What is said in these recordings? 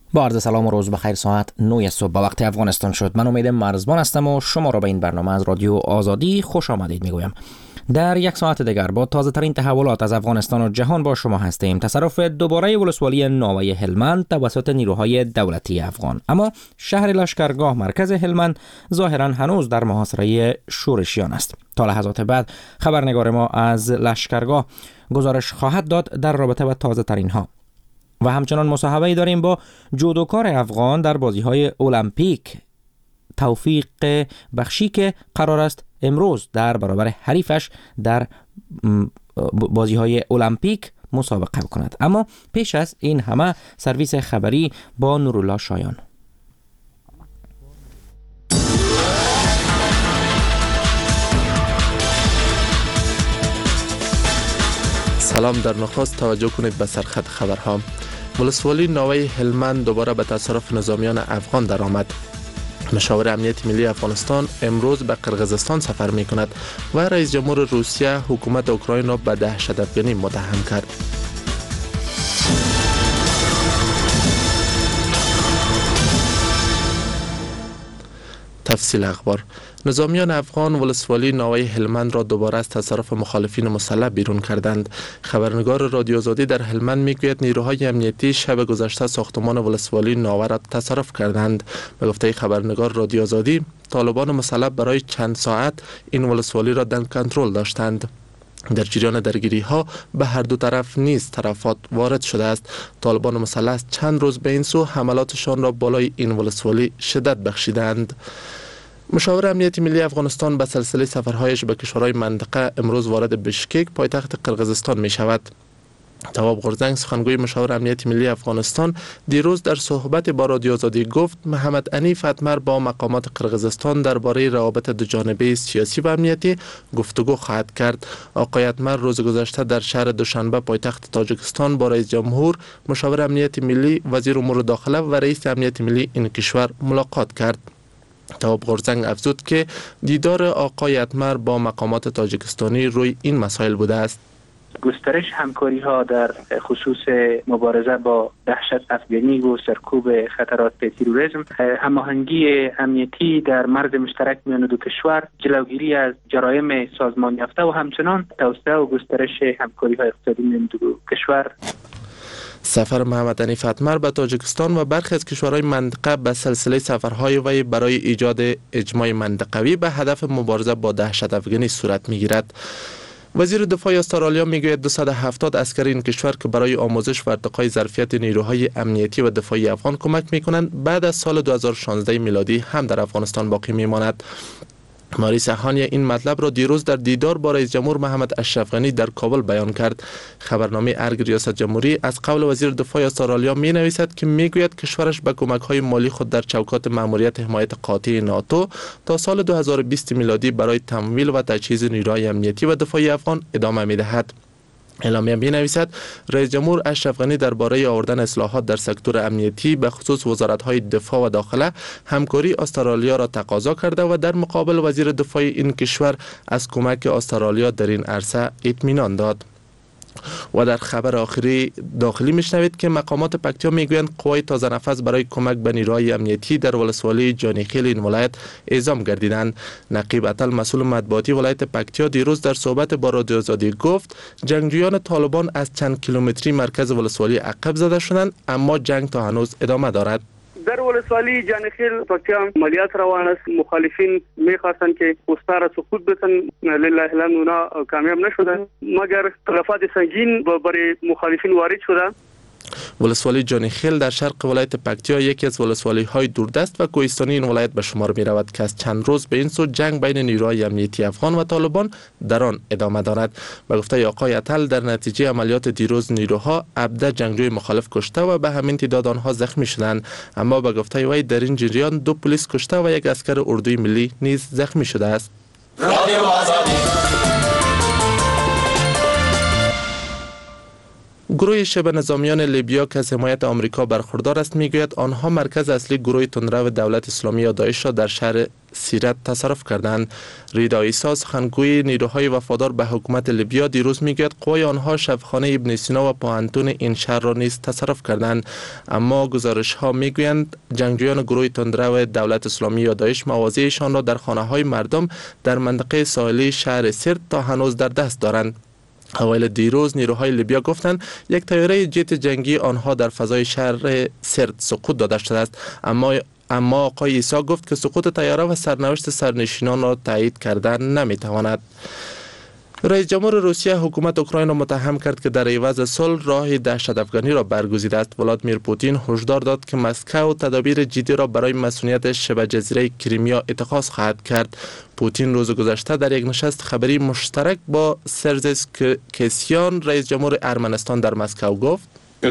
با عرض سلام و روز بخیر. ساعت 9 صبح به وقت افغانستان شد. من امید مرزبان هستم و شما را به این برنامه از رادیو آزادی خوش آمدید میگویم. در یک ساعت دیگر با تازه ترین تحولات از افغانستان و جهان با شما هستیم. تصرف دوباره ولسوالی ناوه هلمند توسط نیروهای دولتی افغان. اما شهر لشکرگاه مرکز هلمند ظاهرا هنوز در محاصره شورشیان است. تا لحظات بعد خبرنگار ما از لشکرگاه گزارش خواهد داد در رابطه با تازه ترین ها. و همچنان مصاحبه‌ای داریم با جودوکار افغان در بازی‌های المپیک توفیق بخشی که قرار است امروز در برابر حریفش در بازی‌های المپیک مسابقه کند. اما پیش از این همه سرویس خبری با نورالله شایان. سلام. در نخست توجه کنید به سرخط خبرها. ولسوالی ناوه هلمند دوباره به تصرف نظامیان افغان درآمد. مشاور امنیت ملی افغانستان امروز به قرقیزستان سفر می کند و رئیس جمهور روسیه حکومت اوکراین را به دهشت‌افکنی متهم کرد. تفصیل اخبار. نظامیان افغان ولسوالی ناوه هلمند را دوباره از تصرف مخالفین مسلح بیرون کردند. خبرنگار رادیو آزادی در هلمند میگوید نیروهای امنیتی شب گذشته ساختمان ولسوالی ناوه را تصرف کردند. به گفته خبرنگار رادیو آزادی، طالبان مسلح برای چند ساعت این ولسوالی را در کنترل داشتند. در جریان درگیری ها به هر دو طرف نیز تلفات وارد شده است. طالبان مسلح چند روز به این سو حملاتشان را بالای این ولسوالی شدت بخشیدند. مشاور امنیت ملی افغانستان به سلسله سفرهایش به کشورهای منطقه امروز وارد بشکک پایتخت قرقیزستان می شود. تواب غورزنگ سخنگوی مشاور امنیت ملی افغانستان دیروز در صحبت با رادیو آزادی گفت محمد عنیف اتمر با مقامات قرقیزستان درباره روابط دوجانبه سیاسی و امنیتی گفتگو خواهد کرد. آقای اتمر روز گذشته در شهر دوشنبه پایتخت تاجیکستان با رئیس جمهور، مشاور امنیت ملی، وزیر امور داخله و رئیس امنیت ملی این کشور ملاقات کرد. تواب غورزنگ افزود که دیدار آقای اتمر با مقامات تاجیکستانی روی این مسائل بوده است. گسترش همکاری ها در خصوص مبارزه با دهشت افغانی و سرکوب خطرات تروریسم، هماهنگی امنیتی در مرز مشترک میان دو کشور، جلوگیری از جرایم سازمان یافته و همچنان توسعه و گسترش همکاری های اقتصادی میان دو کشور. سفر محمد عنیف اتمر به تاجیکستان و برخی از کشورهای منطقه به سلسله سفرهای وی برای ایجاد اجماع منطقوی به هدف مبارزه با دهشت افغانی صورت میگیرد. وزیر دفاع استرالیا میگوید 270 عسکر این کشور که برای آموزش و ارتقای ظرفیت نیروهای امنیتی و دفاعی افغان کمک میکنند بعد از سال 2016 میلادی هم در افغانستان باقی میماند. ماریس احانی این مطلب را دیروز در دیدار با رئیس جمهور محمد اشرف غنی در کابل بیان کرد. خبرنامه ارگ ریاست جمهوری از قول وزیر دفاع استرالیا می نویسد که میگوید کشورش به کمک‌های مالی خود در چوکات مأموریت حمایت قاطع ناتو تا سال 2020 میلادی برای تمویل و تجهیز نیروهای امنیتی و دفاعی افغان ادامه می‌دهد. اعلامیه می‌نویسد رئیس جمهور اشرف غنی درباره آوردن اصلاحات در سکتور امنیتی به خصوص وزارت‌های دفاع و داخله همکاری استرالیا را تقاضا کرده و در مقابل وزیر دفاع این کشور از کمک استرالیا در این عرصه اطمینان داد. و در خبر آخری داخلی میشنوید که مقامات پکتیا میگویند قوای تازه نفس برای کمک به نیروهای امنیتی در ولسوالی جانیخیل این ولایت اعزام گردیدند. نقیب اتل مسئول مطبوعاتی ولایت پکتیا دیروز در صحبت با رادیو آزادی گفت جنگجویان طالبان از چند کیلومتری مرکز ولسوالی عقب زده شدند، اما جنگ تا هنوز ادامه دارد. در ولسوالی جانخیل پکتیا عملیات روان است. مخالفین میخواستند که پوستر را سقوط بدن، لله الحمد اونا کامیاب نشدن، مگر تلفات سنگین برای مخالفین وارد شده. ولسوالی جانیخیل در شرق ولایت پکتیا یکی از ولسوالی های دوردست و کوهستانی این ولایت به شمار می رود که از چند روز به این سو جنگ بین نیروهای امنیتی افغان و طالبان در آن ادامه دارد. به گفته آقای اتل در نتیجه عملیات دیروز نیروها 17 جنگجوی مخالف کشته و به همین تعداد آنها زخمی شدند، اما به گفته وی در این جریان 2 پلیس کشته و 1 عسکر اردوی ملی نیز زخمی شده است. گروه شبه نظامیان لیبیا که از حمایت آمریکا برخوردار است میگوید آنها مرکز اصلی گروه تندرو دولت اسلامی یا داعش را در شهر سیرت تصرف کردند. ریدا عیسی سخنگوی نیروهای وفادار به حکومت لیبیا دیروز میگوید قوای آنها شبخانه ابن سینا و پوهنتون این شهر را نیز تصرف کردند، اما گزارش ها میگویند جنگجویان گروه تندرو دولت اسلامی یا داعش مواضعشان را در خانه های مردم در منطقه ساحلی شهر سیرت تا هنوز در دست دارند. اوایل دیروز نیروهای لیبیا گفتند یک طیاره جت جنگی آنها در فضای شهر سرت سقوط داده شده است، اما آقای عیسی گفت که سقوط طیاره و سرنوشت سرنشینان را تایید کردن نمیتواند. رئیس جمهور روسیه حکومت اوکراین را متهم کرد که در عوض صلح راه دهشت‌افغانی را برگزیده است. ولادیمیر پوتین هشدار داد که مسکو تدابیر جدی را برای مسئولیت شبه جزیره کریمیا اتخاذ خواهد کرد. پوتین روز گذشته در یک نشست خبری مشترک با سرزس کسیان رئیس جمهور ارمنستان در مسکو گفت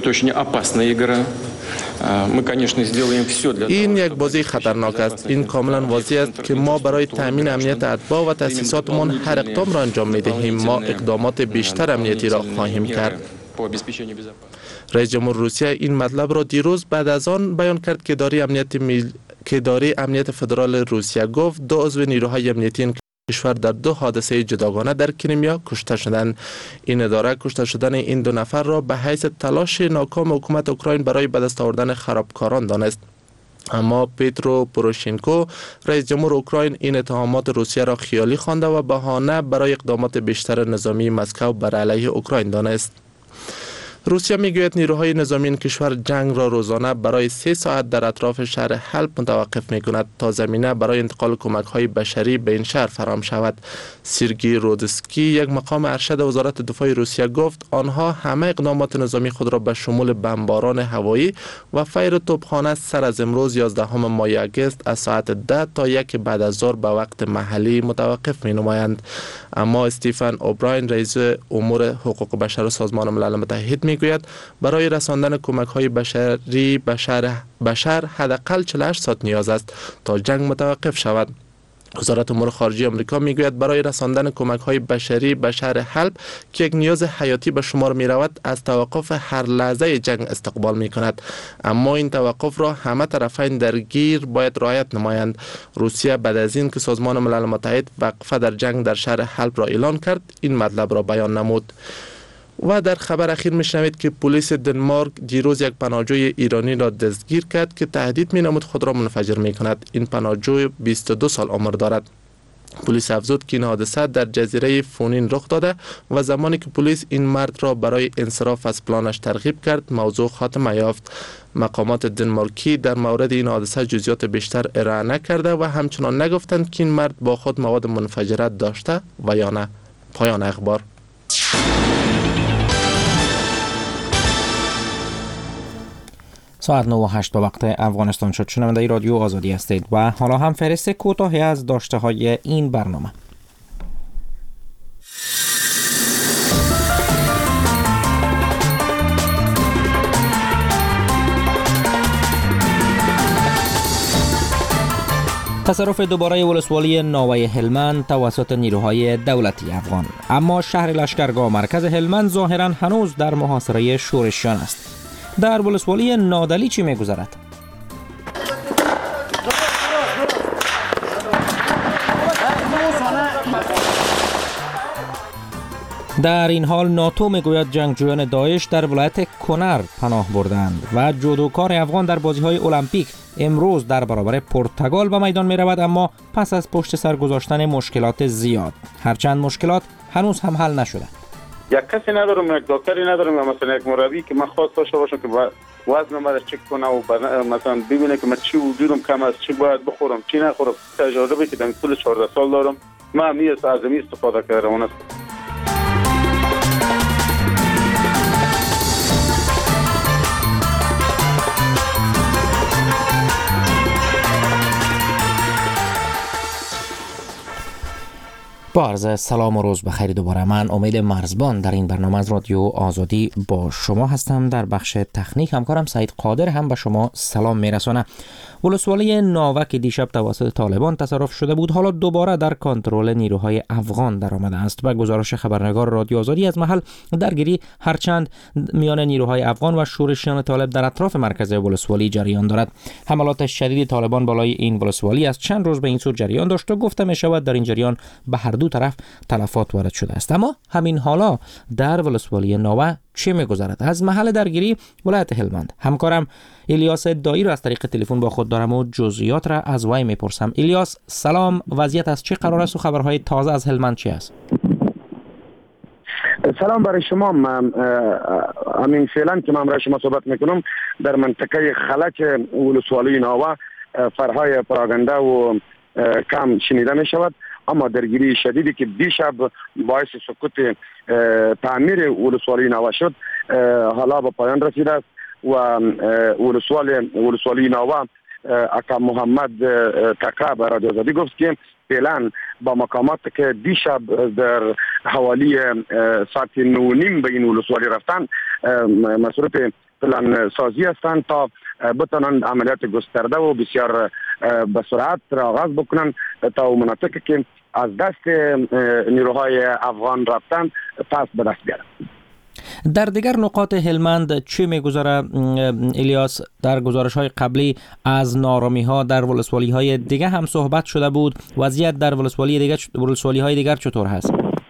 این یک بازی خطرناک است. این کاملا واضح است که ما برای تامین امنیت اتباع و تأسیساتمان هر اقدام را انجام می‌دهیم. ما اقدامات بیشتر امنیتی را خواهیم کرد. رئیس جمهور روسیه این مطلب را دیروز بعد از آن بیان کرد که اداره امنیت فدرال روسیه گفت 2 عضو نیروهای امنیتی این کشور در 2 حادثه جداگانه در کریمیا کشته شدند. این اداره کشته شدن این 2 نفر را به حیث تلاش ناکام حکومت اوکراین برای به دست آوردن خرابکاران دانست. اما پیترو پوروشنکو رئیس جمهور اوکراین این اتهامات روسیه را خیالی خوانده و بهانه برای اقدامات بیشتر نظامی مسکو بر علیه اوکراین دانست. روسیه میگوید نیروهای نظامی این کشور جنگ را روزانه برای 3 ساعت در اطراف شهر حلب متوقف میکند تا زمینه برای انتقال کمک‌های بشری به این شهر فراهم شود. سیرگی رودسکی یک مقام ارشد وزارت دفاع روسیه گفت آنها همه اقدامات نظامی خود را به شمول بمباران هوایی و فیر توپخانه سر از امروز 11 ماه اگست از ساعت 10 تا 1 بعد از ظهر به وقت محلی متوقف مینمایند. اما استیفن اوبراین رئیس امور حقوق بشر سازمان ملل متحد میگوید برای رساندن کمک‌های بشری به شهر حداقل 48 ساعت نیاز است تا جنگ متوقف شود. وزارت امور خارجه آمریکا میگوید برای رساندن کمک‌های بشری به شهر حلب که یک نیاز حیاتی به شمار می‌رود از توقف هر لحظه جنگ استقبال می‌کند، اما این توقف را همه طرفین درگیر باید رعایت نمایند. روسیه بعد از این که سازمان ملل متحد وقفه در جنگ در شهر حلب را اعلان کرد این مطلب را بیان نمود. و در خبر اخیر میشنوید که پلیس دنمارک دیروز یک پناهجوی ایرانی را دستگیر کرد که تهدید مینمود خود را منفجر میکند. این پناهجوی 22 سال عمر دارد. پلیس افزود که این حادثه در جزیره فونین رخ داده و زمانی که پلیس این مرد را برای انصراف از پلانش ترغیب کرد موضوع خاتمه یافت. مقامات دنمارکی در مورد این حادثه جزئیات بیشتر ارائه نکرده و همچنان نگفتند که این مرد با خود مواد منفجره داشته و یا نه. پایان اخبار. ساعت 9:08 به وقت افغانستان شد. شنونده رادیو آزادی هستید و حالا هم فهرست کوتاهی از داشته های این برنامه. تصرف دوباره ولسوالی ناوه هلمند توسط نیروهای دولتی افغان، اما شهر لشکرگاه مرکز هلمند ظاهراً هنوز در محاصره شورشیان است. در ولسوالی نادلی چی می‌گذرد؟ در این حال ناتو میگوید جنگجویان داعش در ولایت کنر پناه بردند و جودوکار افغان در بازی‌های المپیک امروز در برابر پرتغال به میدان می‌رود، اما پس از پشت سر گذاشتن مشکلات زیاد، هرچند مشکلات هنوز هم حل نشده. یک کسی ندارم، یک دکتری ندارم، مثلا یک مربی که من خواست داشته باشم که وزنم رو چک کنه و مثلا ببینه که من چی وجودم کم است، چی باید بخورم، چی نخورم. تجربه که در طول 14 سال دارم، من از این استفاده کردم. با عرض سلام و روز بخیر دوباره. من امید مرزبان در این برنامه از رادیو آزادی با شما هستم. در بخش تکنیک همکارم سعید قادر هم به شما سلام میرسانه. ولسوالی ناوه که دیشب توسط طالبان تصرف شده بود حالا دوباره در کنترل نیروهای افغان در آمده است. به گزارش خبرنگار رادیو آزادی از محل درگیری هرچند میان نیروهای افغان و شورشیان طالب در اطراف مرکز ولسوالی جریان دارد. حملات شدید طالبان بالای این ولسوالی از چند روز به این سو جریان داشت و گفته می شود در این جریان به هر دو طرف تلفات وارد شده است. اما همین حالا در ولسوالی ناوه چه می‌گذرد؟ از محل درگیری ولایت هلمند همکارم الیاس دایی را از طریق تلفن با خود دارم و جزئیات را از وی میپرسم. الیاس سلام، وضعیت از چه قرار است و خبرهای تازه از هلمند چی است؟ سلام برای شما. همین فعلا که من برای شما صحبت میکنم در منطقه خلک ولسوالی ناوه فرهای پراگنده و کم شنیده می شود، اما درگیری شدیدی که دیشب باعث سقوط تعمیر ولسوالی ناوه شد حالا به پایان رسیده است و ولسوالی ناوه اکا محمد تکا به رادیو آزادی گفت که فعلا با مقامات که دیشب در حوالی ساعت 9:30 به این ولسوالی رفتن مسئول پلان سازی هستند تا بتونن عملیات گسترده و بسیار به سرعت را آغاز بکنن تا مناطقی که از دست نیروهای افغان رفتن پس به دست بیارن. در دیگر نقاط هلمند چه میگذره الیاس؟ در گزارش‌های قبلی از نارامی‌ها در ولسوالی‌های دیگه هم صحبت شده بود. وضعیت در ولسوالی‌های دیگر چطور هست؟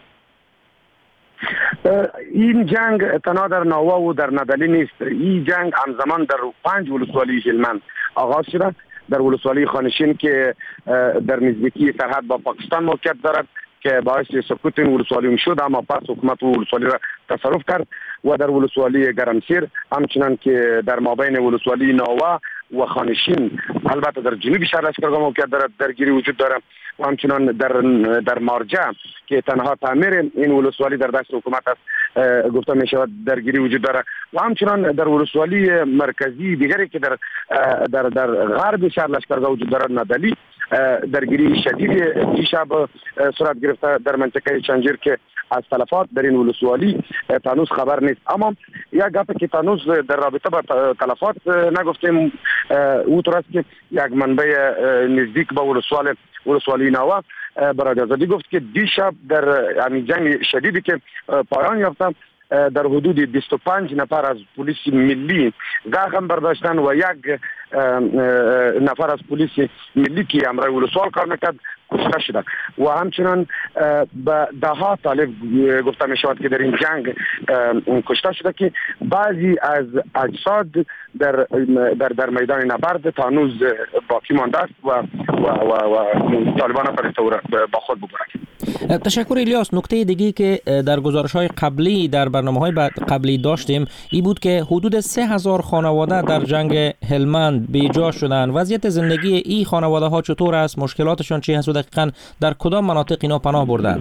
این جنگ تنها در ناوه و در ندلی نیست. این جنگ همزمان در 5 ولسوالی هلمند آغاز شده. در ولسوالی خانشین که در نزدیکی سرحد با پاکستان موقعیت دارد که باعث سقوط این ولسوالی شد، اما پس حکومت ولسوالی را تصرف کرد و در ولسوالی گرمسیر همچنان که در مابین ولسوالی ناوه و خانشین البته در جنوب شهر لشکرگاه موقعیت دارد درگیری وجود دارد و همچنان در مارجه که تنها تعمیر این ولسوالی در دست حکومت است گفته می شود درگیری وجود دارد و همچنان در ولسوالی مرکزی دیگری که در غرب شهر لشکرگاه وجود دارد ندلی درگیری شدید دیشب صورت گرفته در منطقه چنجیر که از تلفات در این ولسوالی تانوس خبر نیست. اما یک گپ که تانوس در رابطه با تلفات نگفتیم او طور است که یک منبع نزدیک با ولسوالی ناوه برای آزادی گفت که دیشب در همین جنگ شدیدی که پایان یافته در حدود 25 نفر از پلیس ملی زخم برداشتن و یک نفر از پلیس ملی که امرای ولسوال کار میکرد کشته شده و همچنان به دهها طالب گفته می شود که در این جنگ کشته شده که بعضی از اجساد در میدان نبرد تا هنوز باقی مانده است و طالبان فرسته با خود ببرند. تشکر الیاس. نکته دیگی که در گزارش‌های قبلی در برنامه‌های قبلی داشتیم این بود که حدود 3000 خانواده در جنگ هلمند بیجا شدند. وضعیت زندگی این خانواده ها چطور است؟ مشکلاتشان چی هست و دقیقاً در کدام مناطق اینا پناه بردن؟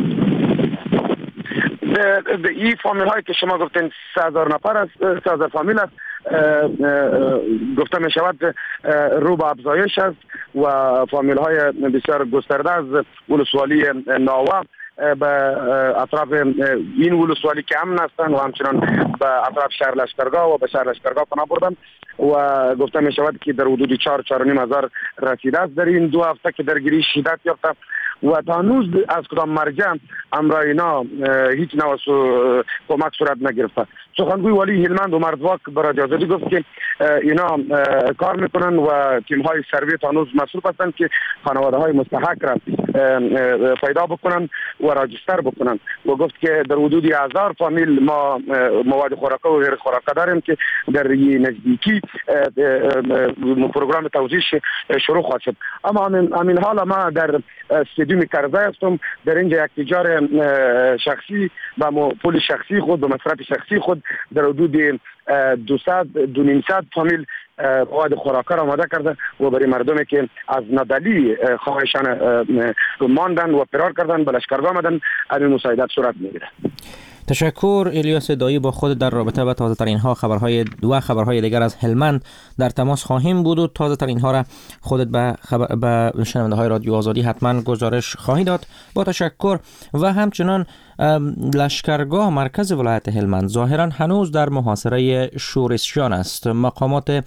این فامیل هایی که شما گفتین 3000 نفر است، 3000 فامیل است، گفته می شود رو به افزایش است و فامیل های بسیار گسترده از ولسوالی ناوه به اطراف این ولسوالی که امن هستند و همچنان به اطراف شهر لشکرگاه و به شهر لشکرگاه پناه بردن و گفته می شود که در حدود 4-4.5 هزار رسیده است در این 2 هفته که درگیری شدت یافته و تا هنوز از کدام مرجع امرای اینا هیچ نوع کمک صورت نگرفته. سخنگوی والی هلمند عمر دواک برای آزادی گفت که اینا کار میکنن و تیم های سروی تا هنوز مسئول هستند که خانواده های مستحق را پیدا بکنن و راجستر بکنن و گفت که در حدود 1000 فامیل ما مواد خوراکه و غیر خوراکه داریم که در نزدیکی پروگرام توزیع شروع خواهد شد. اما همین حال ما در استادیوم کرزی هستم، در اینجا یک تجار شخصی با پول شخصی خود به مصرف شخصی خود در حدود 200 فامیل مواد خوراکه را آماده کرده و برای مردمی که از ندلی خواهشان ماندن و فرار کردن به لشکرگاه آمدن این مساعدت صورت میگیره. تشکر الیاس دایی. با خود در رابطه با تازه ترین ها خبرهای دیگر از هلمند در تماس خواهیم بود و تازه ترین ها را خودت به شنونده های رادیو آزادی حتما گزارش خواهی داد. با تشکر. و همچنان لشکرگاه مرکز ولایت هلمند ظاهرا هنوز در محاصره شورشیان است. مقامات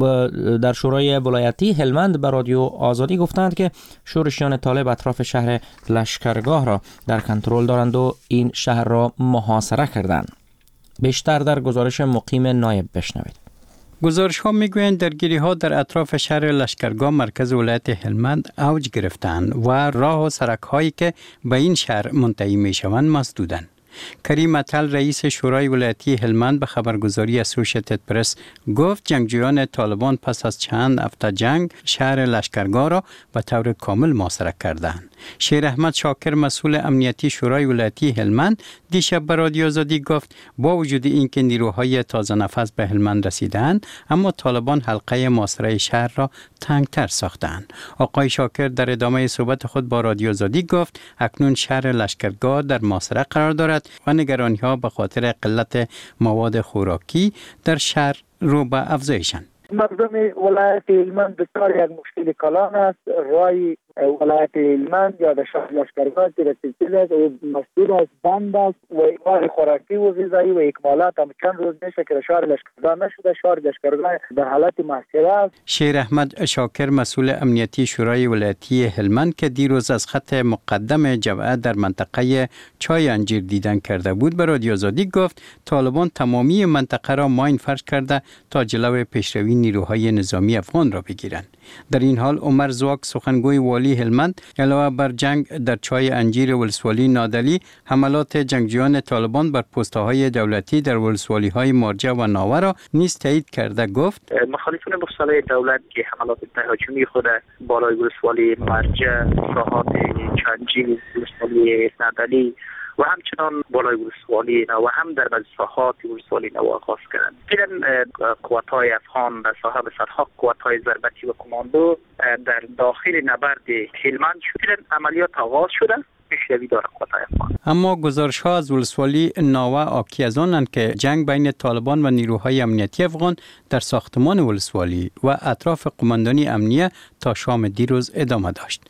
در شورای ولایتی هلمند به رادیو آزادی گفتند که شورشیان طالب اطراف شهر لشکرگاه را در کنترل دارند و این شهر را محاصره کردند. بیشتر در گزارش مقیم نایب بشنوید. گزارش ها میگویند درگیری ها در اطراف شهر لشکرگاه مرکز ولایت هلمند اوج گرفتند و راه و سرک هایی که به این شهر منتهی می شوند مسدودند. کریم اتل رئیس شورای ولایتی هلمند به خبرگزاری اسوشیتد پرس گفت جنگجویان طالبان پس از چند هفته جنگ شهر لشکرگاه را به طور کامل محاصره کردند. شیر احمد شاکر مسئول امنیتی شورای ولایتی هلمند دیشب به رادیو آزادی گفت با وجود اینکه نیروهای تازه نفس به هلمند رسیدند اما طالبان حلقه محاصره شهر را تنگتر ساختند. آقای شاکر در ادامه صحبت خود با رادیو آزادی گفت اکنون شهر لشکرگاه در محاصره قرار دارد و نگرانی ها به خاطر قلت مواد خوراکی در شهر رو به افزایشند. مردم ولایت هلمند بسیار یک مشکل کلان است. رای ولایت هلمند یا در شهر لشکرگاه ترسیده است و مسدود است، بند است و ایمار خوراکی و غذایی و اکمالات هم چند روز میشه که شهر لشکرگاه نشده. شهر لشکرگاه در حالت محاصره است. شیر احمد شاکر مسئول امنیتی شورای ولایتی هلمند که دیروز از خط مقدم جبهه در منطقه چای انجیر دیدن کرده بود به رادیو آزادی گفت طالبان تمامی منطقه را ماین فرش کرده تا جلوی پیشروی نیروهای نظامی افغان را بگیرند. در این حال عمر زواک سخنگوی والی هلمند علاوه بر جنگ در چای انجیر ولسوالی نادلی حملات جنگجویان طالبان بر پست‌های دولتی در ولسوالی‌های مارجه و ناوه را نیز تایید کرده گفت مخالفان مصالح دولت که حملات تهاجمی خود بالای ولسوالی مارجه، ساحات چنجی، ولسوالی نادلی و همچنان بالای ولسوالی نو و هم در بعض ساحات ولسوالی نو آغاز کردند. فعلا قوات‌های افغان در ساحه به صدها قوات‌های ضربتی و کماندو در داخل نبرد هلمند شدن عملیات آغاز شده. پیشروی داره قوات‌های افغان. اما گزارش‌ها از ولسوالی ناوه آکی از آنند که جنگ بین طالبان و نیروهای امنیتی افغان در ساختمان ولسوالی و اطراف قماندانی امنیه تا شام دیروز ادامه داشت.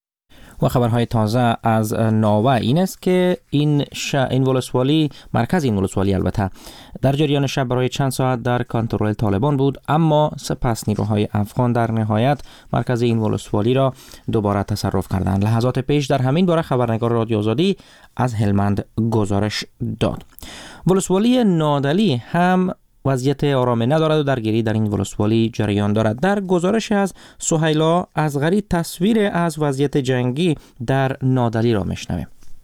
و خبرهای تازه از ناوه این است که این ولسوالی، مرکز این ولسوالی البته در جریان شب برای چند ساعت در کنترل طالبان بود، اما سپس نیروهای افغان در نهایت مرکز این ولسوالی را دوباره تصرف کردند. لحظات پیش در همین باره خبرنگار رادیو آزادی از هلمند گزارش داد. ولسوالی نادلی هم وضعیت آرامی ندارد و درگیری در این ولسوالی جریان دارد. در گزارش از سهیلا ازغری تصویر از وضعیت جنگی در نادلی را میشنویم.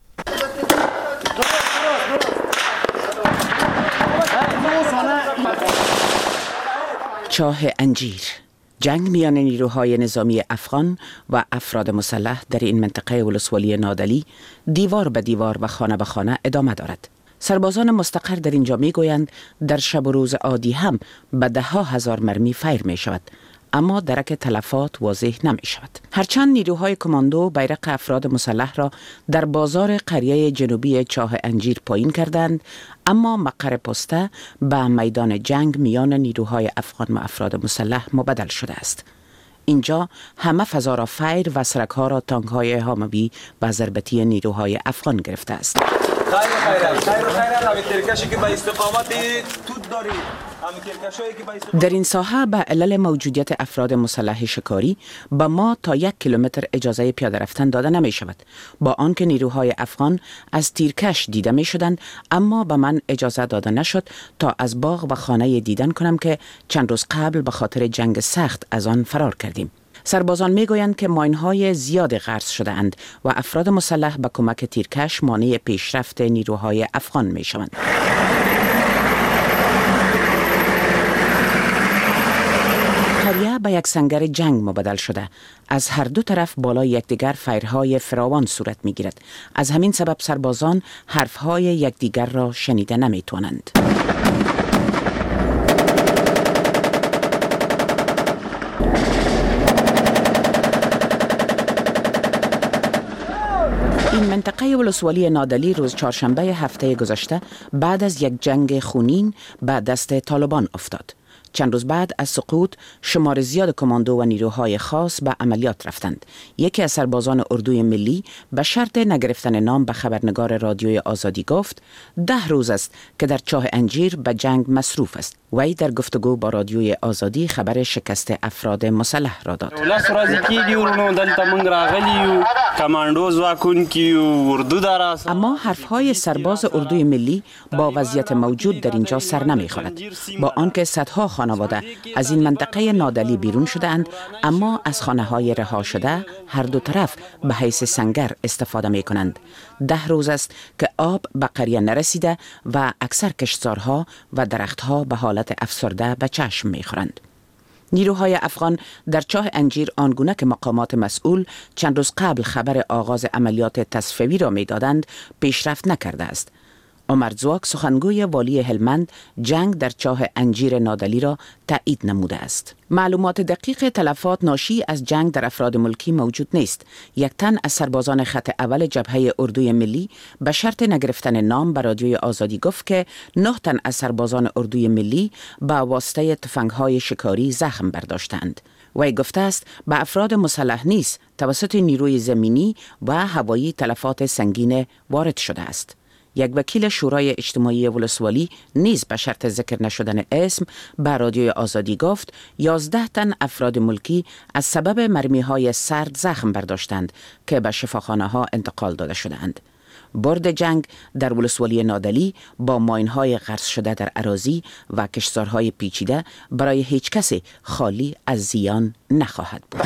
چاه انجیر، جنگ میان نیروهای نظامی افغان و افراد مسلح در این منطقه ولسوالی نادلی دیوار به دیوار و خانه به خانه ادامه دارد. سربازان مستقر در اینجا میگویند در شب و روز عادی هم به ده ها هزار مرمی فیر می شود، اما درک تلفات واضح نمی شود. هرچند نیروهای کماندو بیرق افراد مسلح را در بازار قریه جنوبی چاه انجیر پایین کردند، اما مقر پسته به میدان جنگ میان نیروهای افغان و افراد مسلح مبدل شده است. اینجا همه فضا را فیر و سرک‌ها را تانک‌های حاموی و ضربتی نیروهای افغان گرفته است. در این ساحه به علل موجودیت افراد مسلح شکاری به ما تا 1 کیلومتر اجازه پیاده رفتن داده نمی شود، با آنکه نیروهای افغان از تیرکش دیده می شدند، اما به من اجازه داده نشد تا از باغ و خانه دیدن کنم که چند روز قبل به خاطر جنگ سخت از آن فرار کردیم. سربازان میگویند که ماین‌های زیاد غرس شده اند و افراد مسلح به کمک تیرکش مانع پیشرفت نیروهای افغان میشوند. قریه به یک سنگر جنگ مبدل شده. از هر دو طرف بالای یکدیگر فیرهای فراوان صورت میگیرد. از همین سبب سربازان حرفهای یکدیگر را شنیده نمیتوانند. این منطقه ولسوالی نادلی روز چهارشنبه هفته گذشته بعد از یک جنگ خونین به دست طالبان افتاد. چند روز بعد از سقوط شمار زیاد کماندو و نیروهای خاص به عملیات رفتند. یکی از سربازان اردوی ملی به شرط نگرفتن نام به خبرنگار رادیوی آزادی گفت 10 روز است که در چاه انجیر به جنگ مصروف است. وی در گفتگو با رادیوی آزادی خبر شکست افراد مسلح را داد. ولس راځي کیږي ورونو دلته موږ راغلیو کمانډو ځواکون کیو اردو دراس. اما حرفهای سرباز اردوی ملی با وضعیت موجود در اینجا سر نمیخورد. با آنکه صدها خانواده از این منطقه نادلی بیرون شده‌اند، اما از خانه‌های رها شده هر دو طرف به حیث سنگر استفاده می‌کنند. 10 روز است که آب به قریه نرسیده و اکثر کشتزارها و درختها به حالت افسرده به چشم می‌خورند. نیروهای افغان در چاه انجیر آنگونه که مقامات مسئول چند روز قبل خبر آغاز عملیات تصفیه‌ای را می‌دادند پیشرفت نکرده است. عمر زواک سخنگوی والی هلمند جنگ در چاه انجیر نادلی را تایید نموده است. معلومات دقیق تلفات ناشی از جنگ در افراد ملکی موجود نیست. یک تن از سربازان خط اول جبهه اردوی ملی به شرط نگرفتن نام به رادیوی آزادی گفت که 9 تن از سربازان اردوی ملی به واسطه تفنگ‌های شکاری زخم برداشتند. وی گفته است به افراد مسلح نیز توسط نیروی زمینی و هوایی تلفات سنگین وارد شده است. یک وکیل شورای اجتماعی ولسوالی نیز به شرط ذکر نشدن اسم به رادیوی آزادی گفت 11 تن افراد ملکی از سبب مرمی‌های سرد زخم برداشتند که به شفاخانه‌ها انتقال داده شدند. برد جنگ در ولسوالی نادلی با ماین‌های غرس شده در اراضی و کشتزارهای پیچیده برای هیچ کسی خالی از زیان نخواهد بود.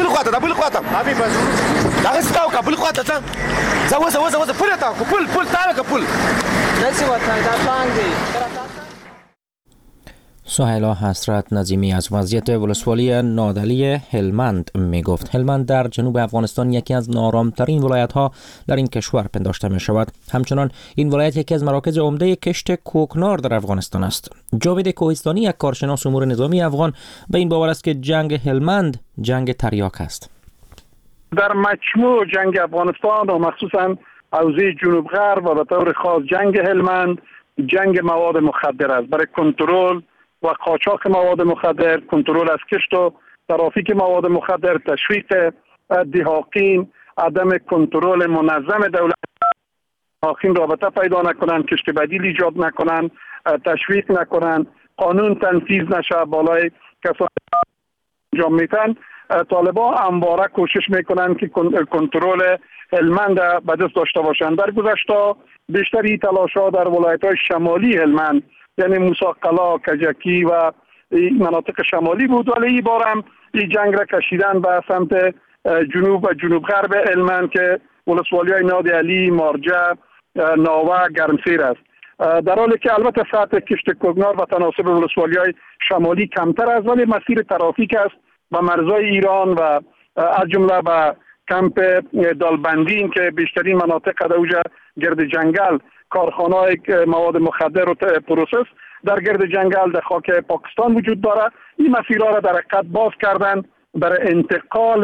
سهیلا حسرت نظیمی از وضعیت ولسوالی نادلی هلمند می گفت. هلمند در جنوب افغانستان یکی از نارامترین ولایت ها در این کشور پنداشته می شود. همچنان این ولایت یکی از مراکز عمده کشت کوکنار در افغانستان است. جاوید کوهستانی یک کارشناس امور نظامی افغان به این باور است که جنگ هلمند جنگ تریاک است. در مجموع جنگ افغانستان و مخصوصا حوزه جنوب غرب و به طور خاص جنگ هلمند جنگ مواد مخدر است. برای کنترل و قاچاق مواد مخدر، کنترل از کشت و ترافیک مواد مخدر، تشویق دهاقین، عدم کنترل منظم دولت، دهاقین رابطه پیدا نکنند، کشت بدیل ایجاد نکنند، تشویق نکنند، قانون تنفیذ نشه بالای کسانی انجام میتن. طالبان همواره کوشش میکنند که کنترل هلمند به دست داشته باشند. در گذشته بیشتری تلاش‌ها در ولایت‌های شمالی هلمند یعنی موسی قلا، کجکی و مناطق شمالی بود، ولی این بار هم این جنگ را کشیدن به سمت جنوب و جنوب غرب هلمند که ولسوالی‌های نادی علی، مارجه، ناوه، گرمسیر است. در حالی که البته سطح کشت کوکنار و تناسب ولسوالی‌های شمالی کمتر است، ولی مسیر ترافیک است به مرزهای ایران و از جمله به کمپ دالبندین که بیشترین مناطق در اوجه گرد جنگل کارخانه‌های مواد مخدر و پروسس در گرد جنگل در خاک پاکستان وجود داره. این مسیرها را در حقیقت باز کردن برای انتقال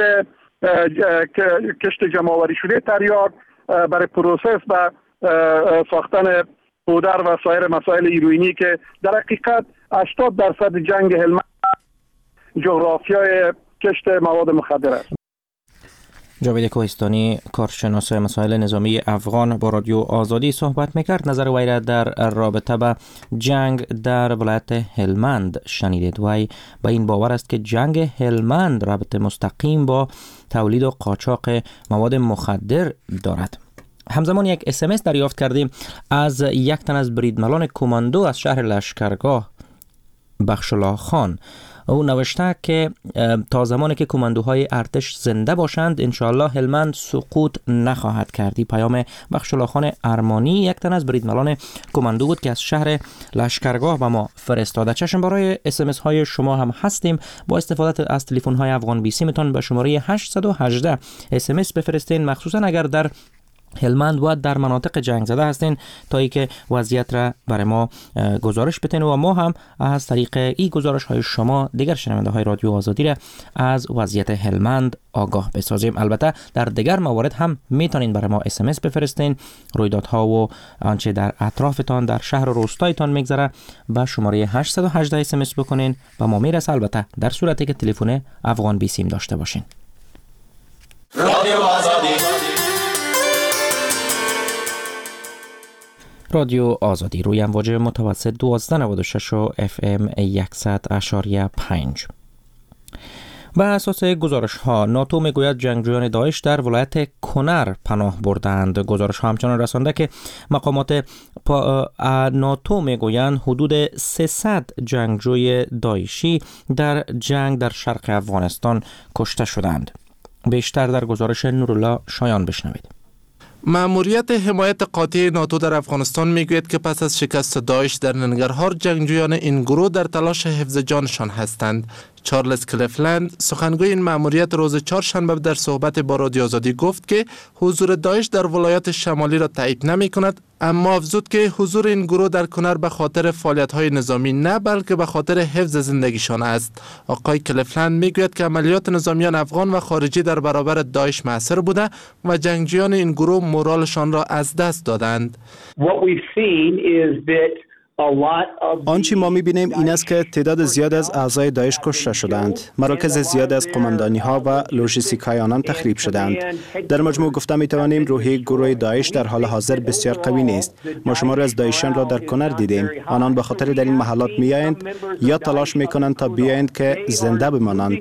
کشت جمع‌آوری شده تریاک، برای پروسس و ساختن پودر و سایر مسائل هیروئینی که در حقیقت 80% جنگ هلمند جغرافیای کشت مواد مخدر است. جاوید کوهستانی کارشناس مسائل نظامی افغان با رادیو آزادی صحبت میکرد. نظر وی را در رابطه با جنگ در ولایت هلمند شنیدید. وی با این باور است که جنگ هلمند رابطه مستقیم با تولید و قاچاق مواد مخدر دارد. همزمان یک SMS دریافت کردیم از یک تن از بریدملان کماندو از شهر لشکرگاه، بخشالله خان. او نوشته که تا زمانی که کماندوهای ارتش زنده باشند انشاءالله هلمند سقوط نخواهد کردی. پیام بخشالله خان ارمانی یک تن از بریدملان کماندو بود که از شهر لشکرگاه به ما فرستاده. چشم برای SMS های شما هم هستیم. با استفاده از تلفن های افغان بیسی میتون به شماره 818 SMS بفرستین، مخصوصا اگر در هلمند و در مناطق جنگ زده هستین تا ای که وضعیت را برای ما گزارش بتین و ما هم از طریق این گزارش های شما دیگر شنونده های رادیو آزادی را از وضعیت هلمند آگاه بسازیم. البته در دیگر موارد هم میتونین برای ما SMS بفرستین. رویدادها و آنچه در اطرافتان در شهر و روستایتان میگذره به شماره 818 SMS بکنین و ما میرسه، البته در صورتی که تلفن افغان بی سیم داشته باشین. رادیو آزادی، رادیو آزادی روی امواج متوسط 1296 و FM 100.5. به اساس گزارش ها ناتو میگوید جنگجویان داعش در ولایت کنر پناه بردند. گزارش ها همچنان رسانده که مقامات ناتو میگویند حدود 300 جنگجوی داعشی در جنگ در شرق افغانستان کشته شدند. بیشتر در گزارش نورالله شایان بشنوید. مأموریت حمایت قاطع ناتو در افغانستان میگوید که پس از شکست داعش در ننگرهار جنگجویان این گروه در تلاش حفظ جانشان هستند. چارلز کلیفلند سخنگوی این مأموریت روز چهارشنبه در صحبت با رادیو آزادی گفت که حضور داعش در ولایات شمالی را تایید نمی کند، اما افزود که حضور این گروه در کنر به خاطر فعالیت‌های نظامی نه بلکه به خاطر حفظ زندگیشان است. آقای کلیفلند میگوید که عملیات نظامیان افغان و خارجی در برابر داعش مؤثر بوده و جنگجویان این گروه مورالشان را از دست دادند. آنچه ما می‌بینیم این است که تعداد زیاد از اعضای داعش کشته شدند. مراکز زیاد از قماندانی‌ها و لوژیستیک‌های آنان تخریب شدند. در مجموع گفته می‌توانیم روحیه گروه داعش در حال حاضر بسیار قوی نیست. ما شماری از داعشیان را در کنر دیدیم. آنان به خاطر در این محلات می‌آیند یا تلاش می‌کنند تا بیایند که زنده بمانند.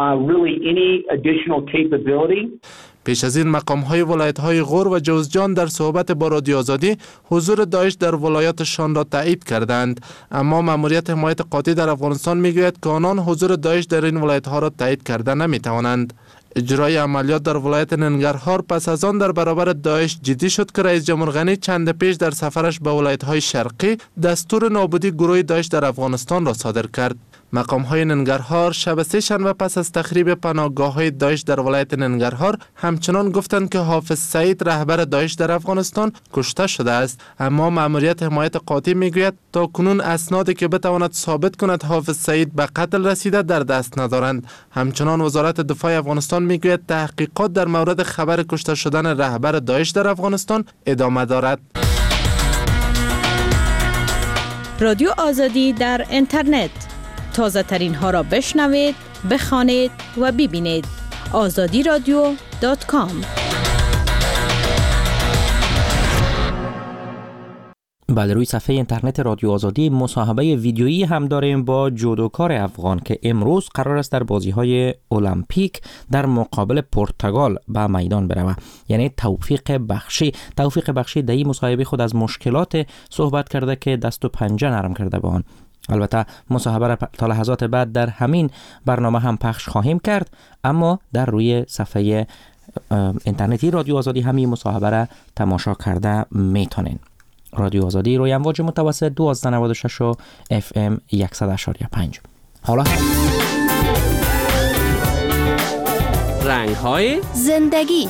پیش از این مقام‌های ولایت‌های غور و جوزجان در صحبت با رادیو آزادی حضور داعش در ولایاتشان را تایید کردند، اما مأموریت حمایت قاطع در افغانستان میگوید که آنان حضور داعش در این ولایت‌ها را تایید کرده نمی‌توانند. اجرای عملیات در ولایت ننگرهار پس از آن در برابر داعش جدی شد که رئیس جمهور غنی چند پیش در سفرش به ولایت‌های شرقی دستور نابودی گروه داعش در افغانستان را صادر کرد. مقام‌های ننگرهار شب سه‌شنبه پس از تخریب پناهگاه‌های داعش در ولایت ننگرهار همچنان گفتند که حافظ سعید رهبر داعش در افغانستان کشته شده است، اما مأموریت حمایت قاطع میگوید تا کنون اسنادی که بتواند ثابت کند حافظ سعید به قتل رسیده در دست ندارند. همچنان وزارت دفاع افغانستان میگوید تحقیقات در مورد خبر کشته شدن رهبر داعش در افغانستان ادامه دارد. رادیو آزادی در اینترنت، تازه ترین ها را بشنوید، بخوانید و ببینید. azadiradio.com. بله، روی صفحه اینترنت رادیو آزادی مصاحبه ویدیویی هم داریم با جودوکار افغان که امروز قرار است در بازی‌های المپیک در مقابل پرتغال به میدان برود، یعنی توفیق بخشی در این مصاحبه خود از مشکلات صحبت کرده که دست و پنجه نرم کرده به آن. البته مصاحبه را تا لحظات بعد در همین برنامه هم پخش خواهیم کرد، اما در روی صفحه اینترنتی رادیو آزادی همین مصاحبه را تماشا کرده میتونین. رادیو آزادی روی امواج متوسط 1296 و FM 100.5. حالا رنگ‌های زندگی.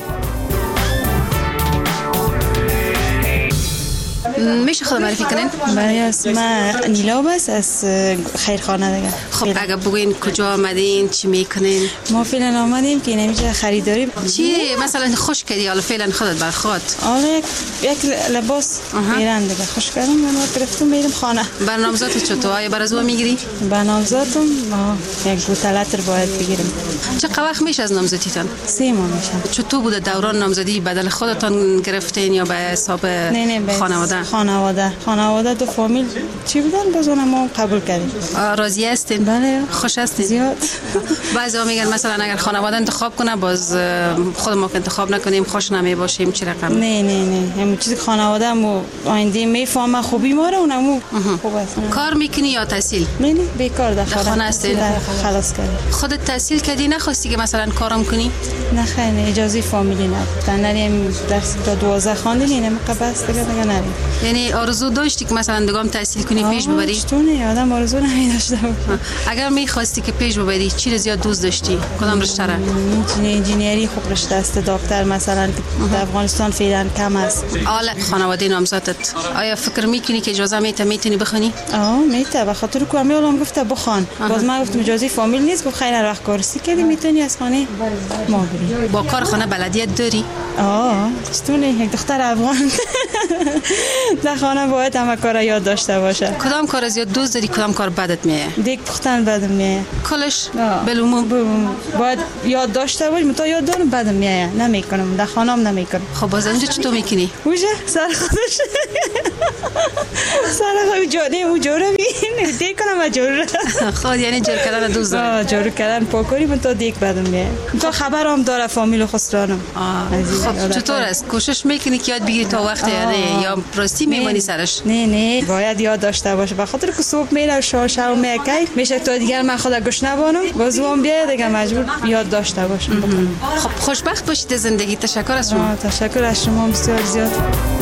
میشه خود معرفی کنین؟ بله، اسم نیلاب است از خیرخانه دیگه. خب اگه بگوین کجا آمدین، چی میکنین؟ ما فعلا آمدیم که نمیشه خریداری. چی مثلا خوش کردی حالا فعلا خودت بر خود؟ آره یک لباس میرن دیگه خوش کردم، من گرفتم میرم خانه. برنامه‌زات چطور؟ آیا برازو میگیری؟ برنامه‌زاتم یک بوتلاتر باید بگیرم. چه وقت میشه از نامزدیتون؟ 3 ماه میشه. چطور بوده دوران نامزدی؟ بدل خودتون گرفتین یا به حساب خانواده؟ خانواده دو فامیل چی بودن بازونه ما قبول کردیم. راضی هستین؟ بله. خوش هستین؟ زیاد. بعضیا میگن مثلا اگر خانواده انتخاب کنه باز خود ما که انتخاب نکنیم خوش نمی باشیم، چه رقم؟ نه همون چیزی که خانواده مو آینده میفهمه خوبی ما رو اونمو خوب است. کار میکنی یا تحصیل؟ نه بیکار در خانه هستی. خلاص کردم. خودت تحصیل کردی نخواستی که مثلا کارم کنی؟ نه خیر اجازه فامیلی نبود. تنریم درس تا 12 خواندیم اینم قباس دیگه نریم. یعنی آرزو داشتی که مثلا دگام تحصیل کنی پیش ببری؟ چطوره آدم آرزو نمی‌داشته. اگر می‌خواستی که پیش ببری چی زیاد دوست داشتی؟ کدام رشته را؟ انجینیری خوب رشته است. دکتر مثلا در افغانستان فعلا کم است. حالا خانواده نامزدت آیا فکر می‌کنی که اجازه میتونی بخونی؟ میته به خاطر که امیالم گفته بخوان. باز من گفتم اجازه فامیل نیست، گفت خیر هر وقت کارسی کردی میتونی از خانه ما بری. با کار خانه بلدیت داری؟ چطوره یک دختر افغان در خانه باید همه کار یاد داشته باشه. کدام کار زیاد دوست داری، کدام کار بدت میاد؟ دیگ پختن بدم میاد. کلش بالعموم باید یاد داشته باش، متا یاد دارم بدم میاد، نمیکنم در خانه‌ام نمیکنم. خب باز اونجا چطور میکنی؟ اوجا سر خودش سر خود جوری او جوره ببین دیگ کنم جوره. خود یعنی جور کردن دوست داری؟ جور کردن پاکاری متا دیگ بدم میاد. تو خبرام داره فامیل خسرانم. خب چطور است؟ کوشش میکنی که یاد بگیری تا وقت یا راستی میمونی سرش؟ نه باید یاد داشته باشه، به خاطر که صبح میره شام میکی میشه تو دیگر من خدا گوش نبانم بازم بیاد دیگه مجبور یاد داشته باشم. خب خوشبخت باشید زندگی. تشکر از شما. تشکر از شما بسیار زیاد.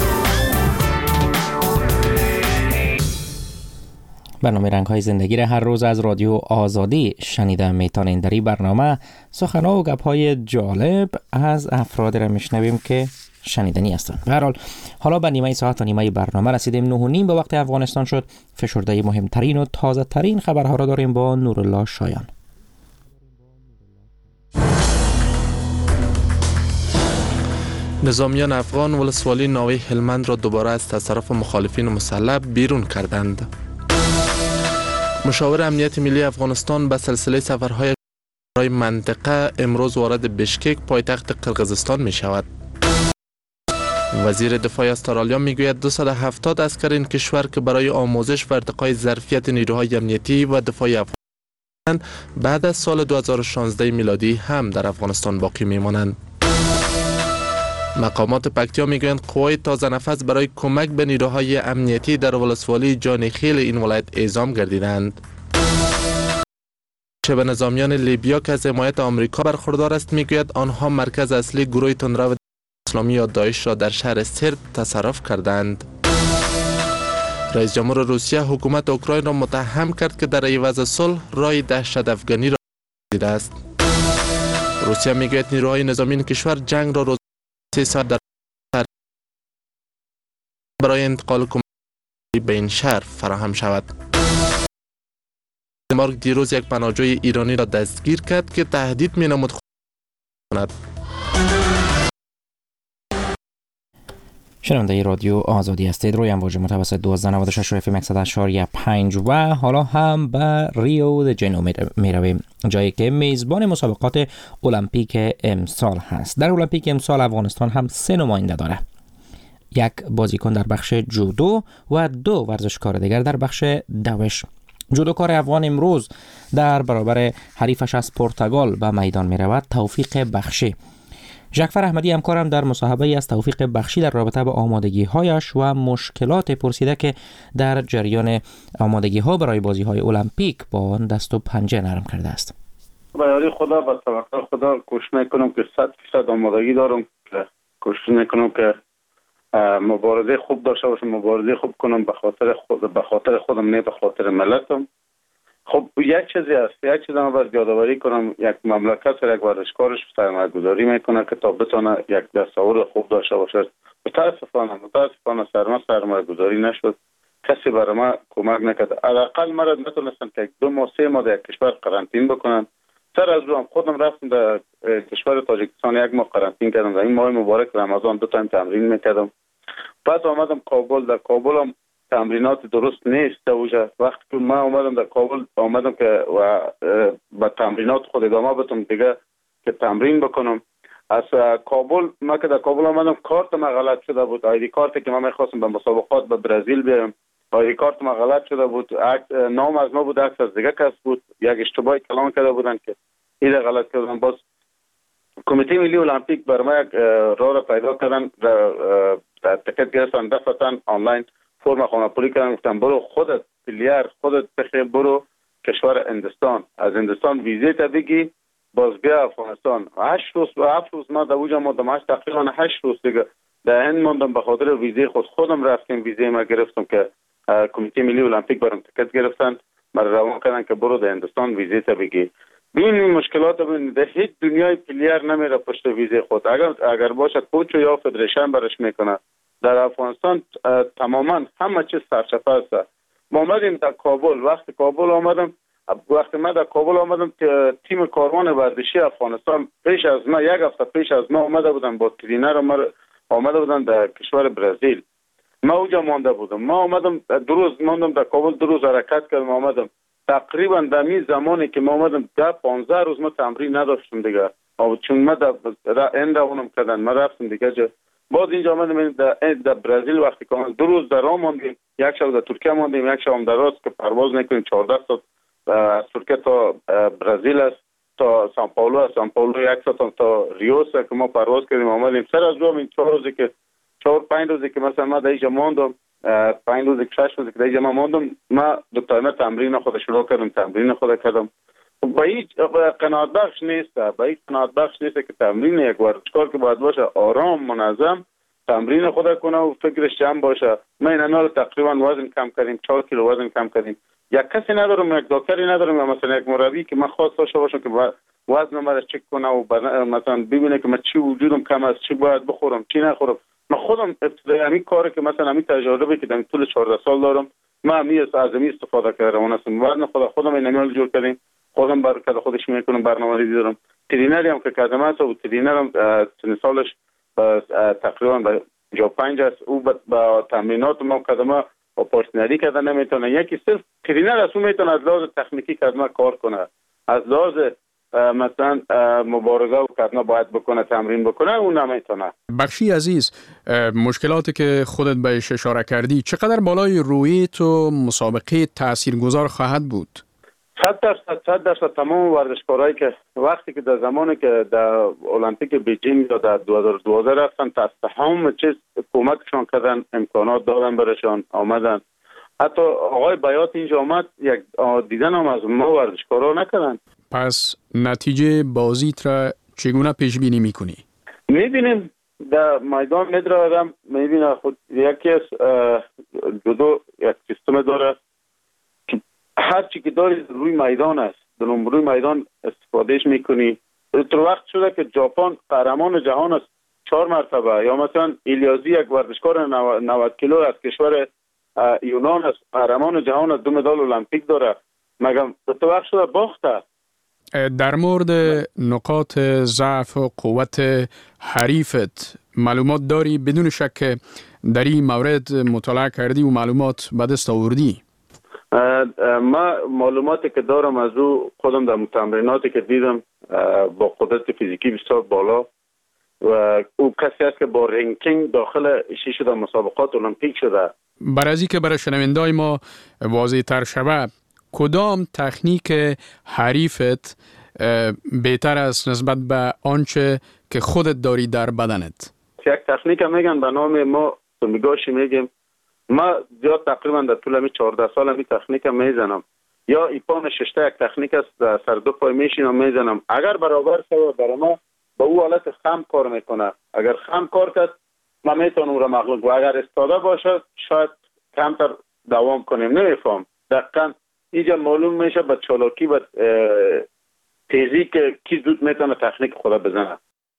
برنامه رنگ‌های زندگی را هر روز از رادیو آزادی شنیده میتونین. در این برنامه سخن‌ها و گپ‌های جالب از افراد را میشنویم که شنیدنی هستند. به هر حال حالا به نیمه ساعت و نیمه برنامه رسیدیم. 9:30 به وقت افغانستان شد. فشرده مهمترین و تازه ترین خبرها را داریم با نورالله شایان. نظامیان افغان ولسوالی ناوه هلمند را دوباره از تصرف مخالفین مسلح بیرون کردند. مشاور امنیت ملی افغانستان به سلسله سفرهای برای منطقه امروز وارد بشکک پایتخت قرقیزستان می شود. وزیر دفاع استرالیا می گوید 270 عسکر این کشور که برای آموزش و ارتقای ظرفیت نیروهای امنیتی و دفاعی افغانستان بعد از سال 2016 میلادی هم در افغانستان باقی می مانند. مقامات پکتیا میگویند قوای تازه نفس برای کمک به نیروهای امنیتی در ولسوالی جانخیل این ولایت اعزام گردیدند. شبه نظامیان لیبیا که از حمایت آمریکا برخوردار است میگوید آنها مرکز اصلی گروه تندرو اسلامی یا داعش را در شهر سرت تصرف کردند. رئیس جمهور روسیه حکومت اوکراین را متهم کرد که در عوض صلح راه دهشت افغانی را دیده است. روسیه میگوید نیروهای نظامی این کشور جنگ را 3 ساعت در برای انتقال کمک به این شهر فراهم شود. دانمارک دیروز یک پناهجوی ایرانی را دستگیر کرد که تهدید می‌نمود کند. شنونده رادیو آزادی هستید. روی امواج متوسط 1296 FM 100.5 و حالا هم به ریو د جنیرو می رویم، جایی که میزبان مسابقات المپیک امسال هست. در المپیک امسال افغانستان هم 3 نماینده داره. یک بازیکن در بخش جودو و 2 ورزشکار دیگر در بخش دوش. جودوکار افغان امروز در برابر حریفش از پرتغال به میدان می رود، توفیق بخشی. ژکفر احمدی همکارم در مصاحبه‌ای از توفیق بخشی در رابطه با آمادگی‌هایش و مشکلات پرسیده که در جریان آمادگی‌ها برای بازی‌های المپیک با آن دست و پنجه نرم کرده است. با یاری خدا، با توکل خدا کوشش میکنم که 100% آمادگی دارم، که کوشش میکنم که مبارزه خوب داشته باشم، مبارزه خوب کنم به خاطر خودم، نه به خاطر ملتم. خب یک چیزی ما باید یادآوری کنم، یک مملکت و یک ورزشکارش سرمایه‌گذاری میکنه که تا بتونه یک دستاورد خوب داشته باشه. متاسفانه سرمایه‌گذاری نشد، کسی برای ما کمک نکرد. حداقل ما را نتونستن که 2 ماه 3 ماه در یک کشور قرنطینه بکنن. سر از روم خودم رفتم در کشور تاجیکستان 1 ماه قرنطینه کردم. در این ماه مبارک رمضان 2 تایم تمرین میکردم. بعد آمدم کابل. در کابل هم تمرینات درست نیست. وقتی که من آمدم در کابل که و با تمرینات خود ادامه بدم دیگه که تمرین بکنم. از کابل ما که در کابل آمدم کارت ما غلط شده بود. آیدی کارتی که من میخواستم به مسابقات به برزیل بیارم، آیدی کارت ما غلط شده بود. نام از ما بود، عکس از دیگه کس بود. یک اشتباهی کلام کرده بودن که این غلط کردن. باز کمیته ملی المپیک بر ما یک راه را پیدا کردن، تکت گرفتن دفتن آنلاین فرم خانه‌پولی کردن، گفتن برو خودت بخیر برو کشور هندوستان، از هندوستان ویزیت بگی باز بیا افغانستان. 8 روز ما در اوجا ما تقریبا 8 روز دیگه در هند ماندم به خاطر ویزه خودم رفتم، ویزه ما گرفتم که کمیته ملی المپیک برام تکت گرفتن، مرا روان کردن که برو در هندوستان ویزه تا بگی. ببین مشکلات در هیچ دنیای پلیر نمیره پشت ویزه خود. اگر باشد کوچ یا فدریشن برش میکنه. در افغانستان تماما همه چیز سرچپه است. ما آمدیم در کابل، وقتی من در کابل آمدم تیم کاروان ورزشی افغانستان پیش از ما، یک هفته پیش از ما آمده بودن با ترینر آمده بودن در کشور برزیل. ما اونجا مانده بودم. ما آمدم 2 روز ماندم در کابل، 2 روز حرکت کردم آمدم. تقریبا در این زمانی که ما آمدم 10-15 روز ما تمرین نداشتم دیگه. چون ما در این روانم کردن، ما رفتم دیگه باز اینجا آمدم در برزیل. وقتی که 2 روز در راه ماندیم، یک شب در ترکیه ماندیم، یک شب در راست که پرواز میکنیم 14 ساعت از ترکیه تا برزیل است، تا سان پائولو است، سان پائولو 1 ساعت تا ریو است که ما پرواز کردیم آمدیم. سر از رو این 4 روزی که 4-5 روزی که مثلا ما در اینجا ماندم، 5 روزی که 6 روزی که در اینجا ماندم، ما 2 تایمه تمرین خود شروع کردم، تمرین خود کردم. با هیچ قناعت بخش نیست، که تمرین یک ورزشکار که باید باشه آرام منظم تمرین خود کنه و فکرش جمع باشه. ما این انال تقریبا وزن کم کردیم، 4 کیلو وزن کم کردیم. یک کسی ندارم، یک دکتری ندارم یا مثلا یک مربی که من خواست داشته باشم که وزن مرا چک کنه و مثلا ببینه که من چی وجودم کم است، چی باید بخورم، چی نخورم. من خودم ابتدای همین کاری که مثلا همین تجربه که در طول 14 سال دارم، من از همین استفاده کردم. اون اصلا وزن خودم این نمیال جور کردیم، خودم برکت خودش میکنم، برنامه‌ریزی دارم. ترینری هم که کردم است و ترینرم سن سالش تقریبا به 5 است، او با تمرینات ما کردم و پاشنری کردن نمیتونه. یکی صرف ترینر از اون میتونه از لحاظ تکنیکی کردن کار کنه، از لحاظ مثلا مبارزه و کردن باید بکنه، تمرین بکنه، اون نمیتونه. بخشی عزیز، مشکلاتی که خودت بهش اشاره کردی چقدر بالای روی تو مسابقه تاثیرگذار خواهد بود؟ 100% تمام ورزشکارایی که وقتی که در زمانی که در المپیک بیجینگ یا در 2012 رفتن، همه چیز کمکشان کردن، امکانات دادن برشان، آمدن. حتی آقای بیات اینجا آمد، یک دیدن هم از ما ورزشکارا نکردن. پس نتیجه بازیت را چگونه پیش بینی میکنی؟ میبینیم در میدان میدرم، میبینم خود یکی از جودو یک سیستم داره، هر چی که داری روی میدان است، روی میدان استفادهش میکنی. تو وقت شده که ژاپن قهرمان جهان است 4 مرتبه، یا مثلا ایلیازی یک ورزشکار 90 کیلو از کشور یونان است، قهرمان جهان است، 2 مدال المپیک داره، مگم تو وقت شده باخته. در مورد نقاط ضعف و قوت حریفت معلومات داری؟ بدون شک در این مورد مطالعه کردی و معلومات به دست آوردی؟ ما معلوماتی که دارم از او، خودم در تمریناتی که دیدم با قدرت فیزیکی بسیار بالا و او کسی است که با رنکینگ داخل شده مسابقات المپیک شده. برای که برای شنوندای ما واضح تر شود، کدام تکنیک حریفت بهتر است نسبت به آنچه که خودت داری در بدنت؟ یک تکنیک میگن به نام ما میگاشی میگیم. ما زیاد تقریبا در طول همی 14 سال همی تکنیک میزنم. یا ایپان ششته یک تکنیک است، در سر 2 پای میشینم میزنم. اگر برابر شود برای ما با او حالت خم کار میکنه. اگر خم کار کرد ما میتونم او را مغلوب، و اگر استاده باشه شاید کمتر دوام کنیم. نمیفهم دقیقا اینجا معلوم میشه با چالاکی و تیزی که کی زود میتونه تکنیک خدا بزنه.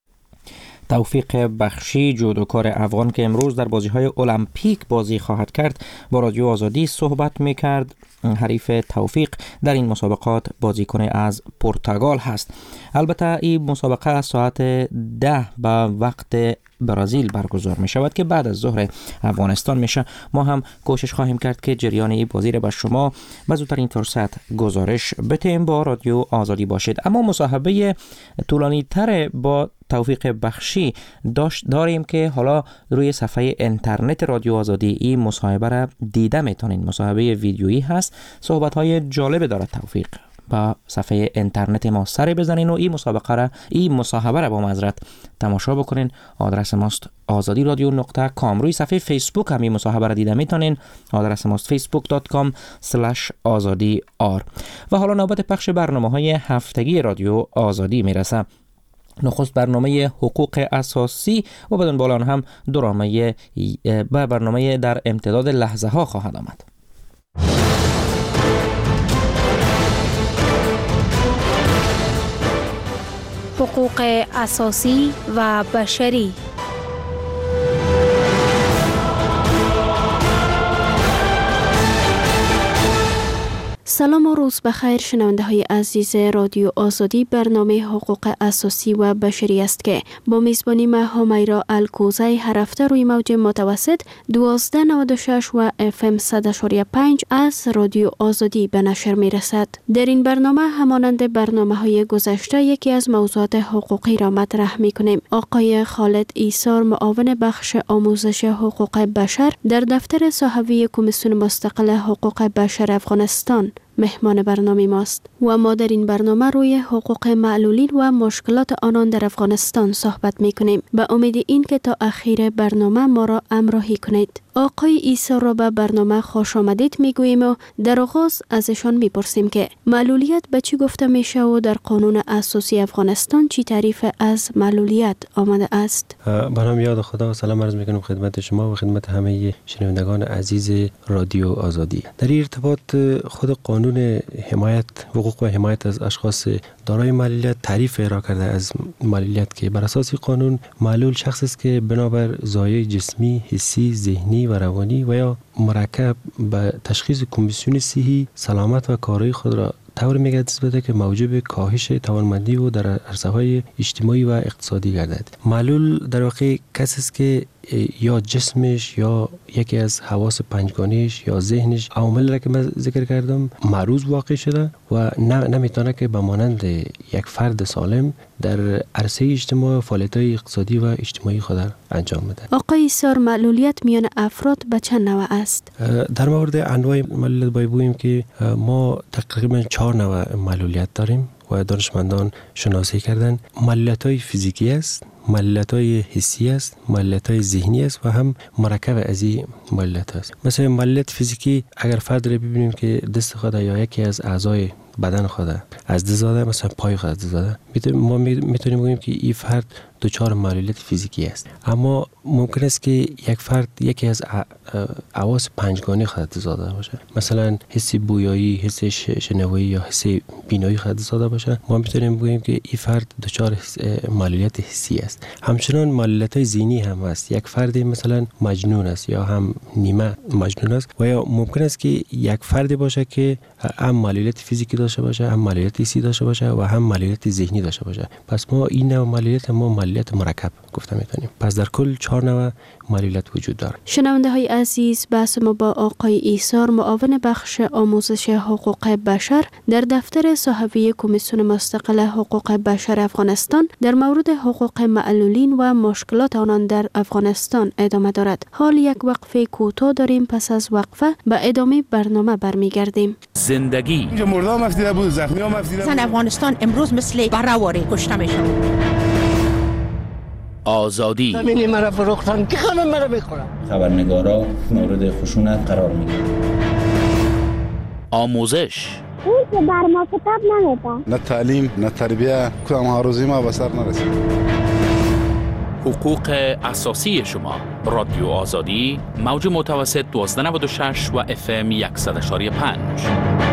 توفیق بخشی، جودوکار افغان که امروز در بازی‌های المپیک بازی خواهد کرد، با رادیو آزادی صحبت می‌کرد. حریف توفیق در این مسابقات بازیکن از پرتغال هست. البته این مسابقه ساعت 10 به وقت برزیل برگزار می شود که بعد از ظهر افغانستان میشه. ما هم کوشش خواهیم کرد که جریان این بازی را به شما به زودترین فرصت گزارش بدیم. با رادیو آزادی باشید. اما مصاحبه طولانی تر با توفیق بخشی داریم که حالا روی صفحه اینترنت رادیو آزادی این مصاحبه را دیده میتونید. مصاحبه ویدیویی هست، صحبت های جالب داره توفیق. با صفحه اینترنت ما سر بزنین و این مصاحبه را با معذرت تماشا بکنین. آدرس ماست azadi.radio.com. روی صفحه فیسبوک هم این مصاحبه را دیده میتونین. آدرس ماست facebook.com/azadi.r. و حالا نوبت پخش برنامه‌های هفتگی رادیو آزادی میرسه. نخست برنامه حقوق اساسی و بدون بالان هم برنامه در امتداد لحظه ها خواهد آمد. حقوق اساسی و بشری. سلام و روز بخیر شنونده های عزیز رادیو آزادی. برنامه حقوق اساسی و بشری است که با میزبانی من همیرا الکوزی هر هفته روی موج متوسط 1296 و FM 100.5 از رادیو آزادی به نشر می رسد. در این برنامه همانند برنامه های گذشته یکی از موضوعات حقوقی را مطرح می کنیم. آقای خالد ایسار، معاون بخش آموزش حقوق بشر در دفتر صحوی کمیسیون مستقل حقوق بشر افغانستان مهمان برنامه ماست و ما در این برنامه روی حقوق معلولین و مشکلات آنان در افغانستان صحبت می کنیم. به امید این که تا اخیر برنامه ما را همراهی کنید. آقای ایسار را به برنامه خوش آمدید می گوییم و در آغاز ازشان می پرسیم که معلولیت به چی گفته میشه و در قانون اساسی افغانستان چی تعریف از معلولیت آمده است؟ به نام یاد خدا و سلام عرض می کنم خدمت شما و خدمت همه شنوندگان عزیز رادیو آزادی. در این ارتباط خود قانون حمایت حقوق و حمایت از اشخاص دارای معلولیت تعریف ارائه کرده از معلولیت که بر اساس قانون معلول شخص است که بنابر زایای جسمی، حسی، ذهنی و روانی و یا مرکب به تشخیص کمیسیون صحی سلامت و کارایی خود را طور میگردد که موجب کاهش توانمندی و در عرصه‌های اجتماعی و اقتصادی گردد. معلول در واقع کسی است که یا جسمش یا یکی از حواس پنجگانیش یا ذهنش عوامل را که من ذکر کردم معروض واقع شده و نمیتونه که به مانند یک فرد سالم در عرصه اجتماع و فعالیت‌های اقتصادی و اجتماعی خود انجام بده. آقای ایسار، معلولیت میان افراد به چند نوع است؟ در مورد انواع معلولیت باید بگوییم که ما تقریبا 4 نوع معلولیت داریم و دانشمندان شناسایی کردن. معلولیت‌های فیزیکی است، معلولیت‌های حسی است، معلولیت‌های ذهنی است و هم مرکب از این معلولیت است. مثلا معلولیت فیزیکی اگر فرد را ببینیم که دست خود یا یکی از اعضای بدن خود از دست داده، مثلا پای خود از دست داده، ما میتونیم بگیم که این فرد دچار معلولیت فیزیکی است. اما ممکن است که یک فرد یکی از حواس پنجگانه خود از دست داده باشه، مثلا حس بویایی، حس شنوایی یا حس بینایی خود از دست داده باشه. ما میتونیم بگیم که این فرد دچار معلولیت حسی است. همچنان معلولیت‌های ذهنی هم هست. یک فرد مثلا مجنون است یا هم نیمه مجنون است و یا ممکن است که یک فرد باشه که هم معلولیت فیزیکی داشته باشه، هم معلولیت حسی داشته باشه و هم معلولیت ذهنی داشته باشه. پس ما این نوع معلولیت معلولیت مرکب گفته میتونیم. پس در کل 4 نوع معلولیت وجود داره. شنونده های عزیز، بحث ما با آقای ایسار، معاون بخش آموزش حقوق بشر در دفتر صحوی کمیسیون مستقل حقوق بشر افغانستان در مورد حقوق معلولین و مشکلات آنان در افغانستان ادامه دارد. حال یک وقفه کوتاه داریم، پس از وقفه به ادامه برنامه برمیگردیم. زندگی اینجا مردم مفیده بود، زخمی هم مفیده بود. افغانستان امروز مثل برآوری کشته میشه. آزادی همینی مرا فروختن که خانم مرا بخورم. خبرنگارا مورد خشونت قرار میگیرن. آموزش اون که بر ما کتاب نمیده. نه تعلیم نه تربیه، کدام هاروزی ما به سر نرسید. حقوق اساسی شما. رادیو آزادی موج متوسط 1296 و FM 100.5.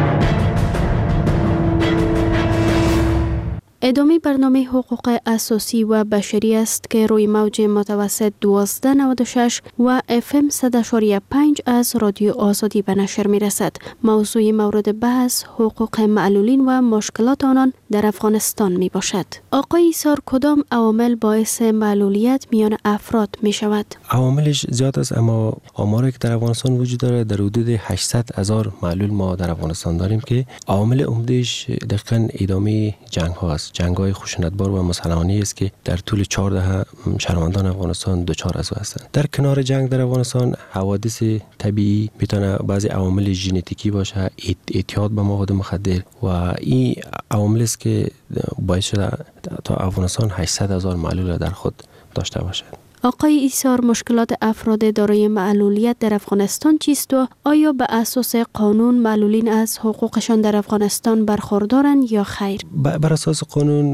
ادامه برنامه حقوق اساسی و بشری است که روی موج متوسط 1296 و FM 100.5 از رادیو آزادی به نشر می رسد. موضوع مورد بحث حقوق معلولین و مشکلات آنان در افغانستان می باشد. آقای ایسار، کدام عوامل باعث معلولیت میان افراد می شود؟ عواملش زیاد است، اما آماری که در افغانستان وجود داره در حدود 800,000 معلول ما در افغانستان داریم که عوامل عمدهش دقیقاً ادامه جنگ هاست. جنگ‌های خشونتبار و مسلحانه است که در طول 4 دهه شهروندان افغانستان دچار از هستند. در کنار جنگ در افغانستان حوادث طبیعی میتونه بعضی عوامل ژنتیکی باشه، اعتیاد به مواد مخدر و این عوامل است که باعث شده تا افغانستان 800,000 معلول در خود داشته باشد. آقای ایسار، مشکلات افراد دارای معلولیت در افغانستان چیست و آیا به اساس قانون معلولین از حقوقشان در افغانستان برخوردارند یا خیر؟ بر اساس قانون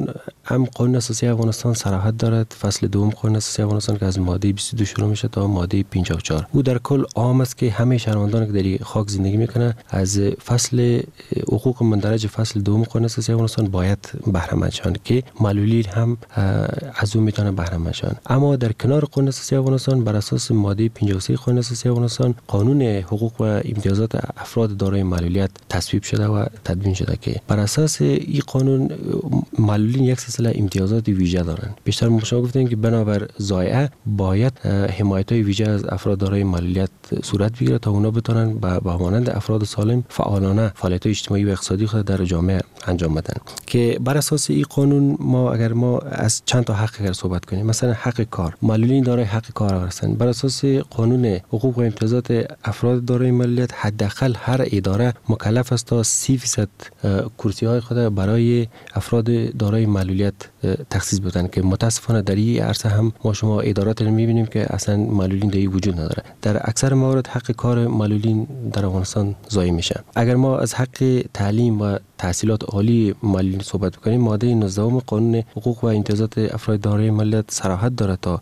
هم قانون اساسی افغانستان صراحت دارد. فصل دوم قانون اساسی افغانستان که از ماده 22 شروع میشه تا ماده 54 او در کل عام است که همه شهروندان که در این خاک زندگی میکنه از فصل حقوق مندرج فصل دوم قانون اساسی افغانستان باید بهره مند شوند که معلولین هم از اون میتونن بهره مند شوند. اما در کنار قانون اساسی افغانستان بر اساس ماده 53 قانون اساسی افغانستان قانون حقوق و امتیازات افراد دارای معلولیت تصویب شده و تدوین شده که بر اساس این قانون معلولین یک سلسله امتیازات ویژه دارند. بیشتر ما شما گفتیم که بنابر ضایعه باید حمایت‌های ویژه از افراد دارای معلولیت صورت بگیره تا اونا بتونن با مانند افراد سالم فعالانه فعالیت‌های اجتماعی و اقتصادی خود در جامعه انجام بدن. که بر اساس این قانون اگر ما از چند تا حق اگر صحبت کنیم، مثلا حق کار، معلولین دارای حق کار هستند. بر اساس قانون حقوق و امتیازات افراد دارای معلولیت حداقل هر اداره مکلف است تا 30% کرسی‌های خود برای افراد دارای معلولیت تخصیص بدن که متاسفانه در این عرصه هم ما شما ادارات رو می‌بینیم که اصلا معلولین در وجود نداره. در اکثر موارد حق کار معلولین در افغانستان ضایع میشه. اگر ما از حق تعلیم و تحصیلات عالی معلولین صحبت بکنیم، ماده 19 قانون حقوق و امتیازات افراد دارای معلولیت صراحت داره تا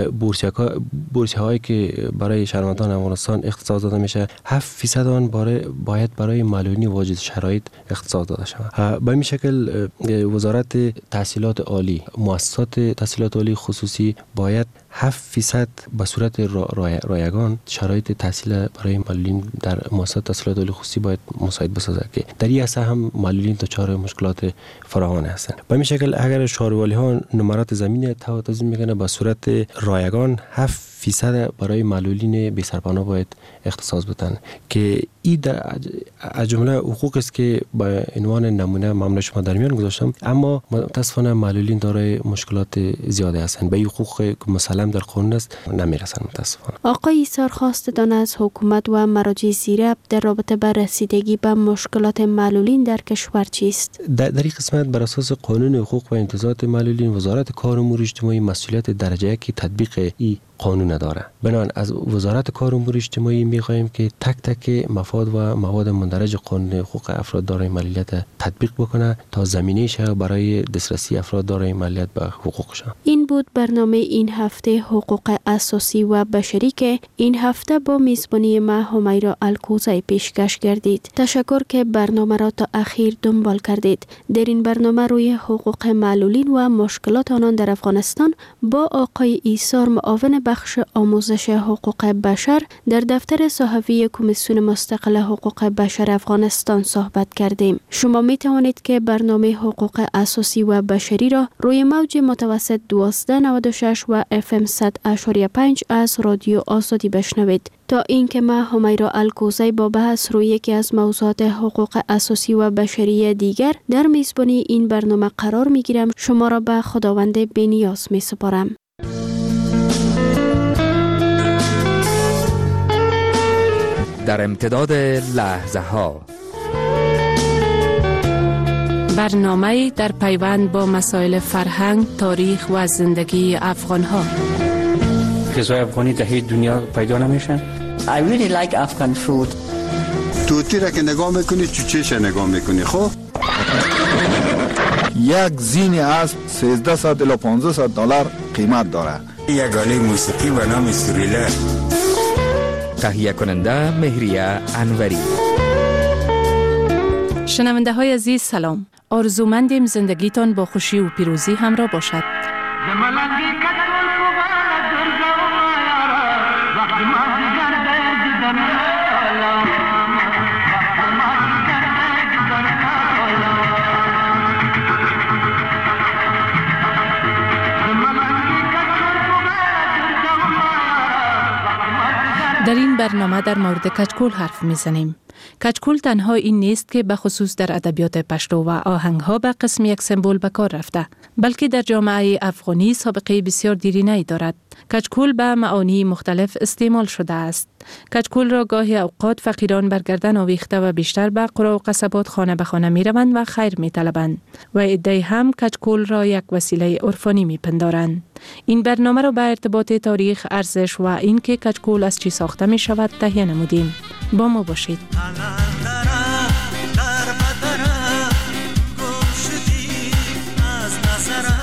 بورسیه‌هایی که برای شهروندان افغانستان اختصاص داده میشه 7% آن باید برای معلولین واجد شرایط اختصاص داده شود. به این شکل وزارت تحصیلات عالی، مؤسسات تحصیلات عالی خصوصی باید 7% به صورت رایگان شرایط تحصیل برای معلولین در مؤسسات تحصیلات عالی خصوصی باید مساعد بسازد که در این عرصه هم معلولین دچار مشکلات فراوان هستند. به این شکل اگر شهروالی ها نمرات زمین تنظیم میکنه به صورت رایگان 7% برای معلولین بی سرپناه باید اختصاص بدن که این از جمله حقوق است که با عنوان نمونه ممنوع شما در میان گذاشتم، اما متاسفانه معلولین دارای مشکلات زیاده هستند. به این حقوق مسلم در قانون است نمیرسند متاسفانه. آقای ایثار خواستتان از حکومت و مراجع زیرب در رابطه با رسیدگی به مشکلات معلولین در کشور چیست؟ در این قسمت بر اساس قانون حقوق و امتیازات معلولین وزارت کار و امور اجتماعی مسئولیت درجه 1 تطبیق این قانون داره. بنابراین از وزارت کار و امور اجتماعی می‌خواهیم که تک تک مفاد و مواد مندرج قانون حقوق افراد دارای معلولیت تطبیق بکنه تا زمینه شه برای دسترسی افراد دارای معلولیت به حقوقشان. این بود برنامه این هفته حقوق اساسی و بشری که این هفته با میزبانی ما همیرا الکوزی پیشکش گردید. تشکر که برنامه را تا اخیر دنبال کردید. در این برنامه روی حقوق معلولین و مشکلات آنان در افغانستان با آقای ایثار معاون بخش آموزش حقوق بشر در دفتر صحفی کمیسیون مستقل حقوق بشر افغانستان صحبت کردیم. شما می توانید که برنامه حقوق اساسی و بشری را روی موج متوسط 1296 و FM 100.5 از رادیو آزادی بشنوید. تا اینکه ما همیرا الکوزی با بحث روی یکی از موضوعات حقوق اساسی و بشری دیگر در میزبانی این برنامه قرار می گیرم، شما را به خداوند بی‌نیاز می سپارم. در امتداد لحظه ها برنامه در پیوند با مسائل فرهنگ، تاریخ و زندگی افغان ها. غذای افغانی در هیچ دنیا پیدا نمیشن. I really like Afghan food. توتی را که نگاه میکنی چوچهش نگاه میکنی. خب یک زین اسب 1300 الی 1500 دلار قیمت داره. یک آله موسیقی به نام سوریلا. تهیه کننده مهریه انوری. شنونده های عزیز سلام. آرزومندیم زندگیتان با خوشی و پیروزی همراه باشد. در این برنامه در مورد کچکول حرف میزنیم. کچکول تنها این نیست که به خصوص در ادبیات پشتو و آهنگها به قسم یک سمبل به کار رفته، بلکه در جامعه افغانی سابقه بسیار دیرینه‌ای دارد. کچکول به معانی مختلف استعمال شده است. کچکول را گاهی اوقات فقیران بر گردن آویخته و بیشتر به قرى و قصبات خانه به خانه می روند و خیر می طلبند و عده‌ای هم کچکول را یک وسیله عرفانی می پندارند. این برنامه را به ارتباط تاریخ، ارزش و اینکه کچکول از چی ساخته می شود تهیه نمودیم. با ما باشید. در بدر گم شدی از نظرم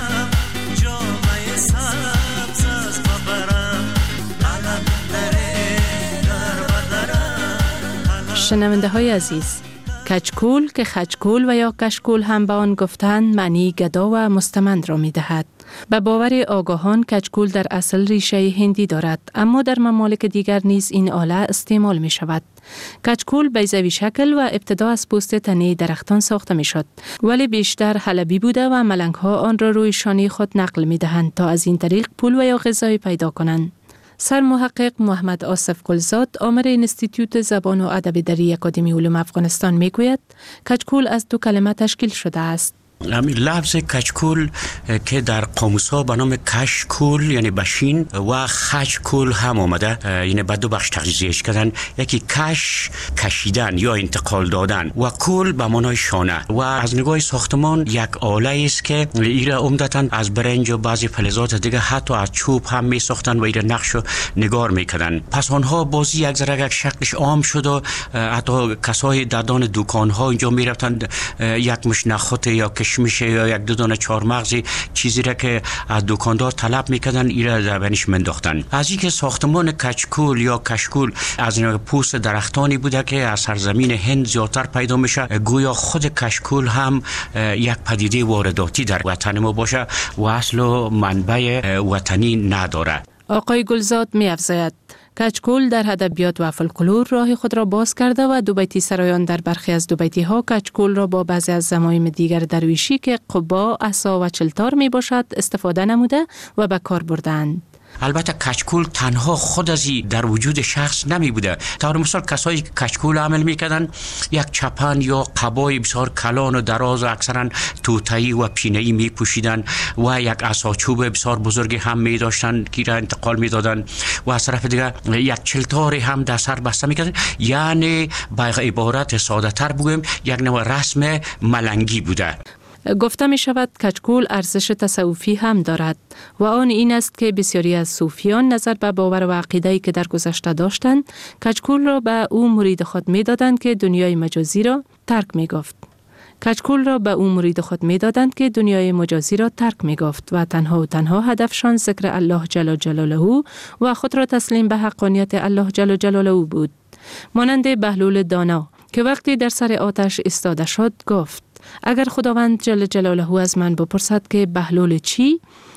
شنونده های عزیز، کچکول که خچکول و یا کشکول هم به آن گفتند معنی گدا و مستمند را می دهد. به باور آگاهان کچکول در اصل ریشه هندی دارد، اما در ممالک دیگر نیز این آله استعمال می شود. کچکول بیضوی شکل و ابتدا از پوست تنه درختان ساخته می شد، ولی بیشتر حلبی بوده و ملنگ ها آن را روی شانه خود نقل می دهند تا از این طریق پول و یا غذای پیدا کنند. سرمحقق محمد آصف گلزاد، آمر انستیتوت زبان و ادب در اکادمی علوم افغانستان میگوید کچکول از دو کلمه تشکیل شده است. همین لفظ کچکول که در قاموس ها به نام کشکول یعنی بشین و خچکول هم آمده، یعنی به دو بخش تجزیهش کردن. یکی کش کشیدن یا انتقال دادن و کول به معنای شانه. و از نگاه ساختمان یک آله است که ایره عمدتاً از برنج و بعضی فلزات دیگه حتی از چوب هم می ساختن و ایره نقش و نگار میکردن. پس آنها بازی یک ذره یک شکلش عام شد و حتی کسای ددان دکان ها اینجا می رفتن یک مش نخود یا کشمش یا یک دو دانه چهارمغزی چیزی را که از دکاندار طلب میکردن ایره در بینش منداختن. از اینکه ساختمان کچکول یا کشکول از پوست درختانی بوده که از سرزمین هند زیادتر پیدا میشه، گویا خود کشکول هم یک پدیده وارداتی در وطن ما باشه و اصل و منبع وطنی نداره. آقای گلزاد می افزاید کچکول در ادبیات و فولکلور راه خود را باز کرده و دوبیتی سرایان در برخی از دوبیتی ها کچکول را با بعضی از زمایم دیگر درویشی که قبا، عصا و چلتار می باشد استفاده نموده و به کار بردند. البته کچکول تنها خود ازی در وجود شخص نمی بوده. طور مثال کسایی که کچکول عمل میکردن یک چپن یا قبای بسیار کلان و دراز و اکثرا توتایی و پینه‌ای می پوشیدن و یک عصاچوب بسیار بزرگی هم می داشتن که را انتقال می دادن و از طرف دیگر یک چلتاری هم در سر بسته میکردن. یعنی به عبارت ساده تر بگویم یک نوع رسم ملنگی بوده. گفته می شود کچکول ارزش تصوفی هم دارد و آن این است که بسیاری از صوفیان نظر به باور و عقیده‌ای که در گذشته داشتند کچکول را به او مرید خود می دادند که دنیای مجازی را ترک می گفت. کچکول را به او مرید خود می دادند که دنیای مجازی را ترک می گفت و تنها هدفشان ذکر الله جل جلاله و خود را تسلیم به حقانیت الله جل جلاله بود. مانند بهلول دانا که وقتی در سر آتش ایستاده شد گفت اگر خداوند جل جلاله از من بپرسد که بهلول چی؟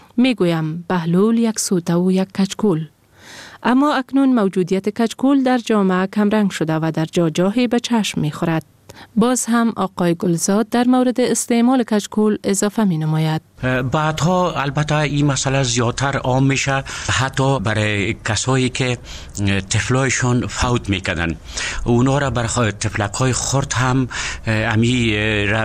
میگویم بهلول یک سوته و یک کچکول. اما اکنون موجودیت کچکول در جامعه کمرنگ شده و در جاهی به چشم میخورد. باز هم آقای گلزاد در مورد استعمال کچکول اضافه می نماید. بعدها البته این مسئله زیادتر عام میشه، حتی برای کسایی که طفلایشون فوت میکردن اونا را برای طفلکای خرد هم امی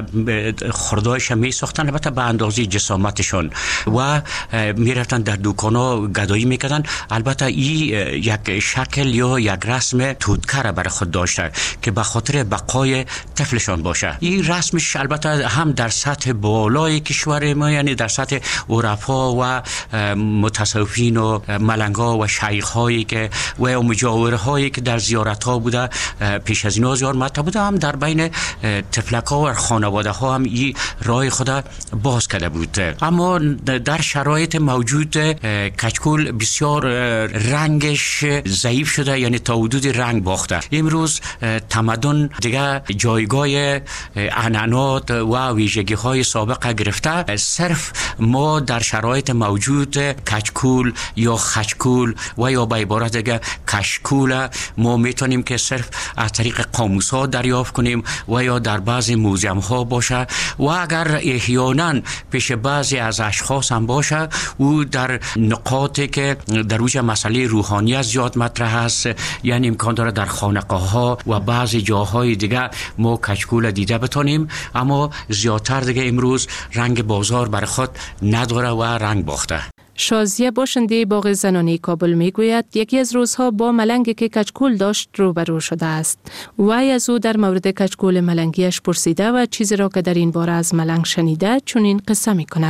خردایش میساختن، البته به اندازه جسامتشون و میرفتن در دکانا گدایی میکردن. البته این یک شکل یا یک رسم تودکر برای خود داشته که به خاطر بقای طفلشان باشه. این رسمش البته هم در سطح بالای کشور ما یعنی در سطح عرفا و متصوفین و ملنگا و شیخ‌هایی که و مجاورهایی که در زیارت‌ها بوده پیش از اینا زیاد مطرح بوده، هم در بین طفلک‌ها و خانواده‌ها هم این راه خود باز کرده بود. اما در شرایط موجود کچکول بسیار رنگش ضعیف شده، یعنی تا حدود رنگ باخته. امروز تمدن دیگه جایگاه عنعنات و ویژگی‌های سابق گرفته. صرف ما در شرایط موجود کچکول یا خچکول و یا به عبارت دیگه کشکول ما میتونیم که صرف از طریق قاموس‌ها دریافت کنیم و یا در بعضی موزیم‌ها باشه و اگر احیانا پیش بعضی از اشخاص هم باشه او در نقاطی که در وجه مسئله روحانیت زیاد مطرح است، یعنی امکان داره در خانقاه‌ها و بعضی جاهای دیگه ما کچکول دیده بتونیم، اما زیادتر دیگه امروز رنگ بازار برای خود نداره و رنگ باخته. شازیه باشنده باغ زنانه کابل میگوید یکی از روزها با ملنگی که کچکول داشت روبرو شده است. وی از او در مورد کچکول ملنگیش پرسیده و چیزی را که در این باره از ملنگ شنیده چنین قصه می کند.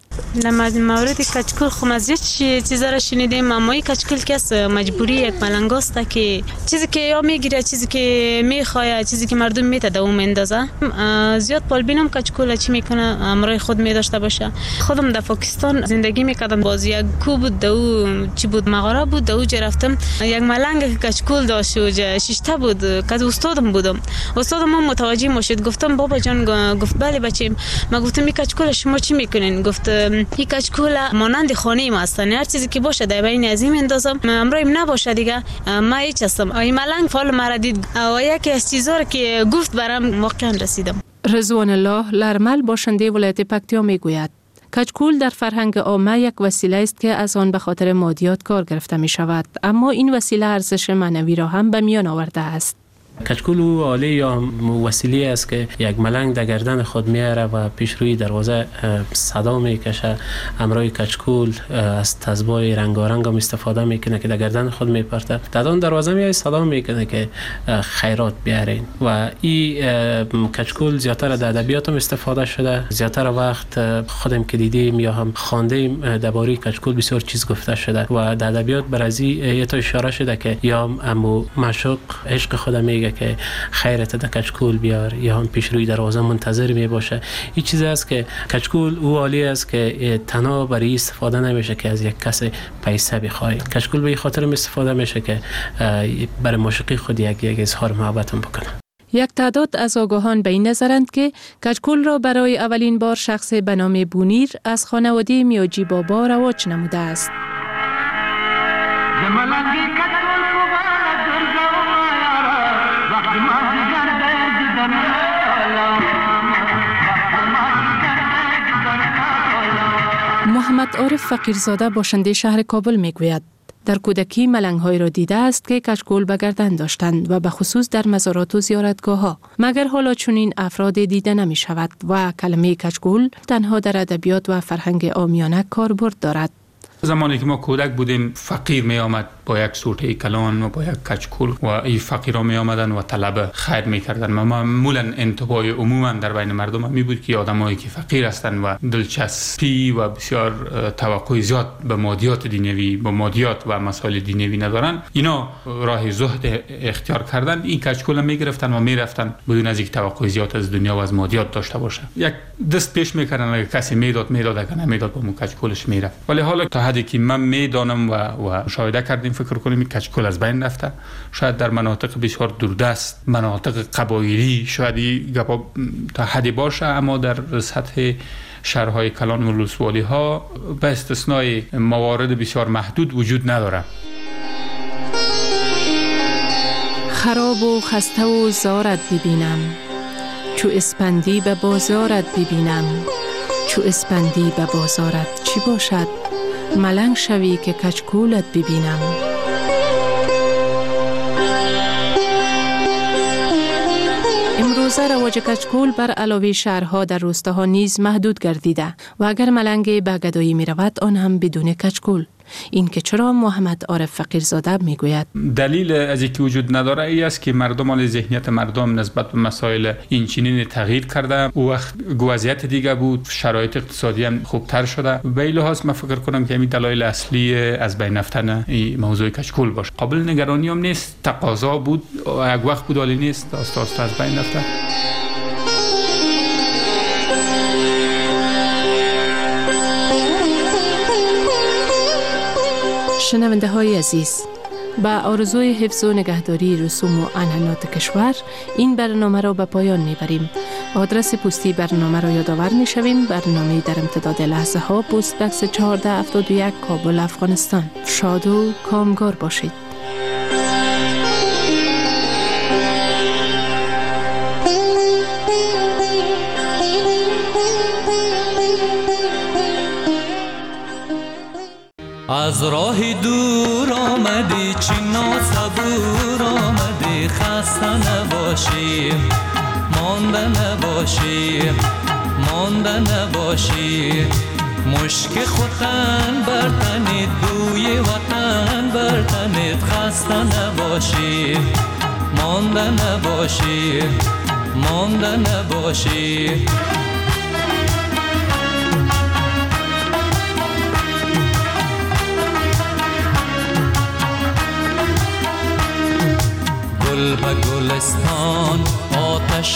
در مورد کچکول خب از چیزا را شنیدیم، اما این کچکول کس مجبوری یک ملنگ است که چیزی که یا میگیره، چیزی که میخواه، چیزی که مردم میته دوم میندازه. زیاد پالبینم کچکول چی میکنه امرای خود میداشته باشه. خودم در پاکستان زندگی میکردم، باز یک کو بود دو چی بود مغاره بود دو رفتم یک ملنگ کچکول داشت و شیشته بود که استادم بودم. استادم متوجه میشد، گفتم بابا جان، گفت بله بچه‌م. ما گفتم این کچکول شما چی میکنین؟ گفت این کچکول مانند خانه ما است، هر چیزی که باشه در بین از این اندازم، امروز نباشه دیگه ما هیچ هستم. این ملنگ فال مرا دید و یکی از چیزا که گفت برام واقعا رسیدم. رضوان الله لرمل باشنده ولایت پکتیا میگوید کچکول در فرهنگ عامه یک وسیله است که از آن به خاطر مادیات کار گرفته می شود، اما این وسیله ارزش معنوی را هم به میان آورده است. کچکول او آله یا وسیله است که یک ملنگ در گردن خود میاره و پیش روی دروازه صدا میکشه. امرای کچکول از تزبای رنگارنگ هم استفاده میکنه که در گردن خود میپرته. در آن دروازه میای صدا میکنه که خیرات بیارین. و این کچکول زیاتر در ادبیات هم استفاده شده. زیاتر وقت خودم که دیدیم یا هم خواندیم درباره کچکول بسیار چیز گفته شده و در ادبیات برازی یه تا اشاره شده که یا امو معشوق عشق خود میگه که خیرت در کچکول بیار، یا هم پیش روی دروازه منتظر می باشه. این چیزی است که کچکول او عالی است که تنها برای استفاده نمیشه که از یک کس پیسه بخوای. کچکول به این خاطر استفاده میشه که برای معشوقی خود یک اظهار محبت هم بکنه. یک تعداد از آگاهان به این نظرند که کچکول را برای اولین بار شخص به نام بونیر از خانواده میاجی بابا رواج نموده است. محمد عارف فقیرزاده باشنده شهر کابل میگوید در کودکی ملنگ‌های را دیده است که کچکول به گردن داشتند و به خصوص در مزارات و زیارتگاه‌ها، مگر حالا چنین افراد دیده نمی شود و کلمه کچکول تنها در ادبیات و فرهنگ عامیانه کاربرد دارد. زمانی که ما کودک بودیم فقیر می آمد با یک سوټه کلان و با یک کچکول و این فقیرها می آمدن و طلب خیر می کردن. معمولا انتباه عموما در بین مردم می بود که آدمایی که فقیر هستند و دلچسپی و بسیار توقع زیاد به مادیات دنیوی، به مادیات و مسائل دنیوی ندارن، اینا راه زهد اختیار کردن، این کچکول می گرفتن و می رفتن بدون از یک توقع زیاد از دنیا و از مادیات داشته باشه. یک دست پیش می کردن، اگه کسی میداد اگه نمیداد با کچکولش می رفت. ولی حالا تا حدی که من میدانم و مشاهده کردیم فکر کنیم این کچکول از بین رفته. شاید در مناطق بسیار دوردست، مناطق قبایلی شاید تا حدی باشه، اما در سطح شهرهای کلان و ولسوالی ها به استثنای موارد بسیار محدود وجود نداره. خراب و خسته و زارت ببینم، چو اسپندی به بازارت ببینم، چو اسپندی به بازارت چی باشد؟ ملنگ شوی که کچکولت ببینم. امروزه رواج کچکول بر علاوه شهرها در روستاها نیز محدود گردیده و اگر ملنگ به گدایی می رود آن هم بدون کچکول. این که چرا محمد عارف فقیرزاده میگوید دلیل از اینکه وجود نداره ای است که مردمان ذهنیت مردم نسبت به مسائل اینچنین تغییر کرده. او وقت وضعیت دیگه بود، شرایط اقتصادی هم خوبتر شده. به این لحاظ من فکر کنم که همین دلایل اصلی از بین رفتن این موضوع کچکول باشه. قابل نگرانی هم نیست، تقاضا بود، یک وقت بود، ولی نیست، آستا از بین رفته. شنونده های عزیز، با آرزوی حفظ و نگهداری رسوم و عنعنات کشور این برنامه را به پایان میبریم. آدرس پستی برنامه را یادآور میشویم. برنامه در امتداد لحظه ها، پست بکس 1471 کابل، افغانستان. شاد و کامگار باشید. از راه دور آمدی چنا صبور آمدی، خسته نباشی مانده نباشی مانده نباشی، مشک خوتن برتنید بوی وطن برتنید، خسته نباشی مانده نباشی مانده نباشی.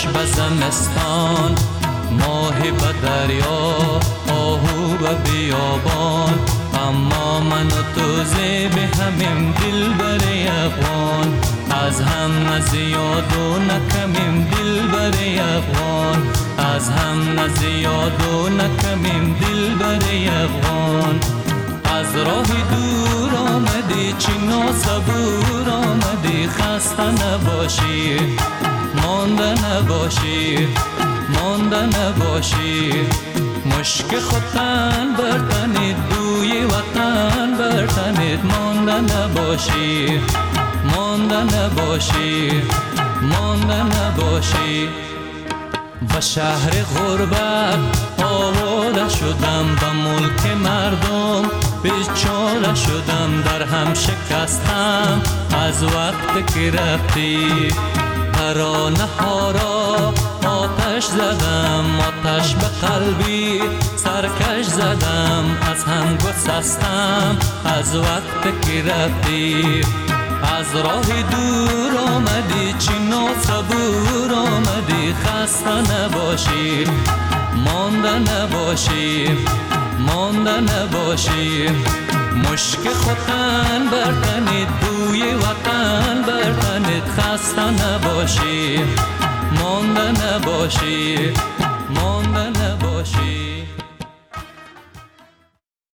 به زمستان، ماهی به دریا، آهو به بیابان، اما من و تو زیب همیم دل بر افغان. از هم نزیاد و نکمیم دل بر افغان، از هم نزیاد و نکمیم دل بر افغان. از راه دور آمدی چینا صبور آمدی، خسته نباشی مانده نباشی مانده نباشی. مشک خودتن برتنید بوی وطن برتنید، مانده نباشی مانده نباشی مانده نباشی. و شهر غربت آواره شدم، به ملک مردم بیچاره شدم، در هم شکستم از وقت که رفتی. ترانه ها را آتش زدم، آتش به قلبی سرکش زدم، از هم گسستم از وقت که رفتی. از راه دور آمدی چینا صبور آمدی، خسته نباشی مانده نباشی مانده نباشی. مشک خودتن برتنید بوی وطن برتنید، خسته نباشی مانده نباشی مانده نباشی.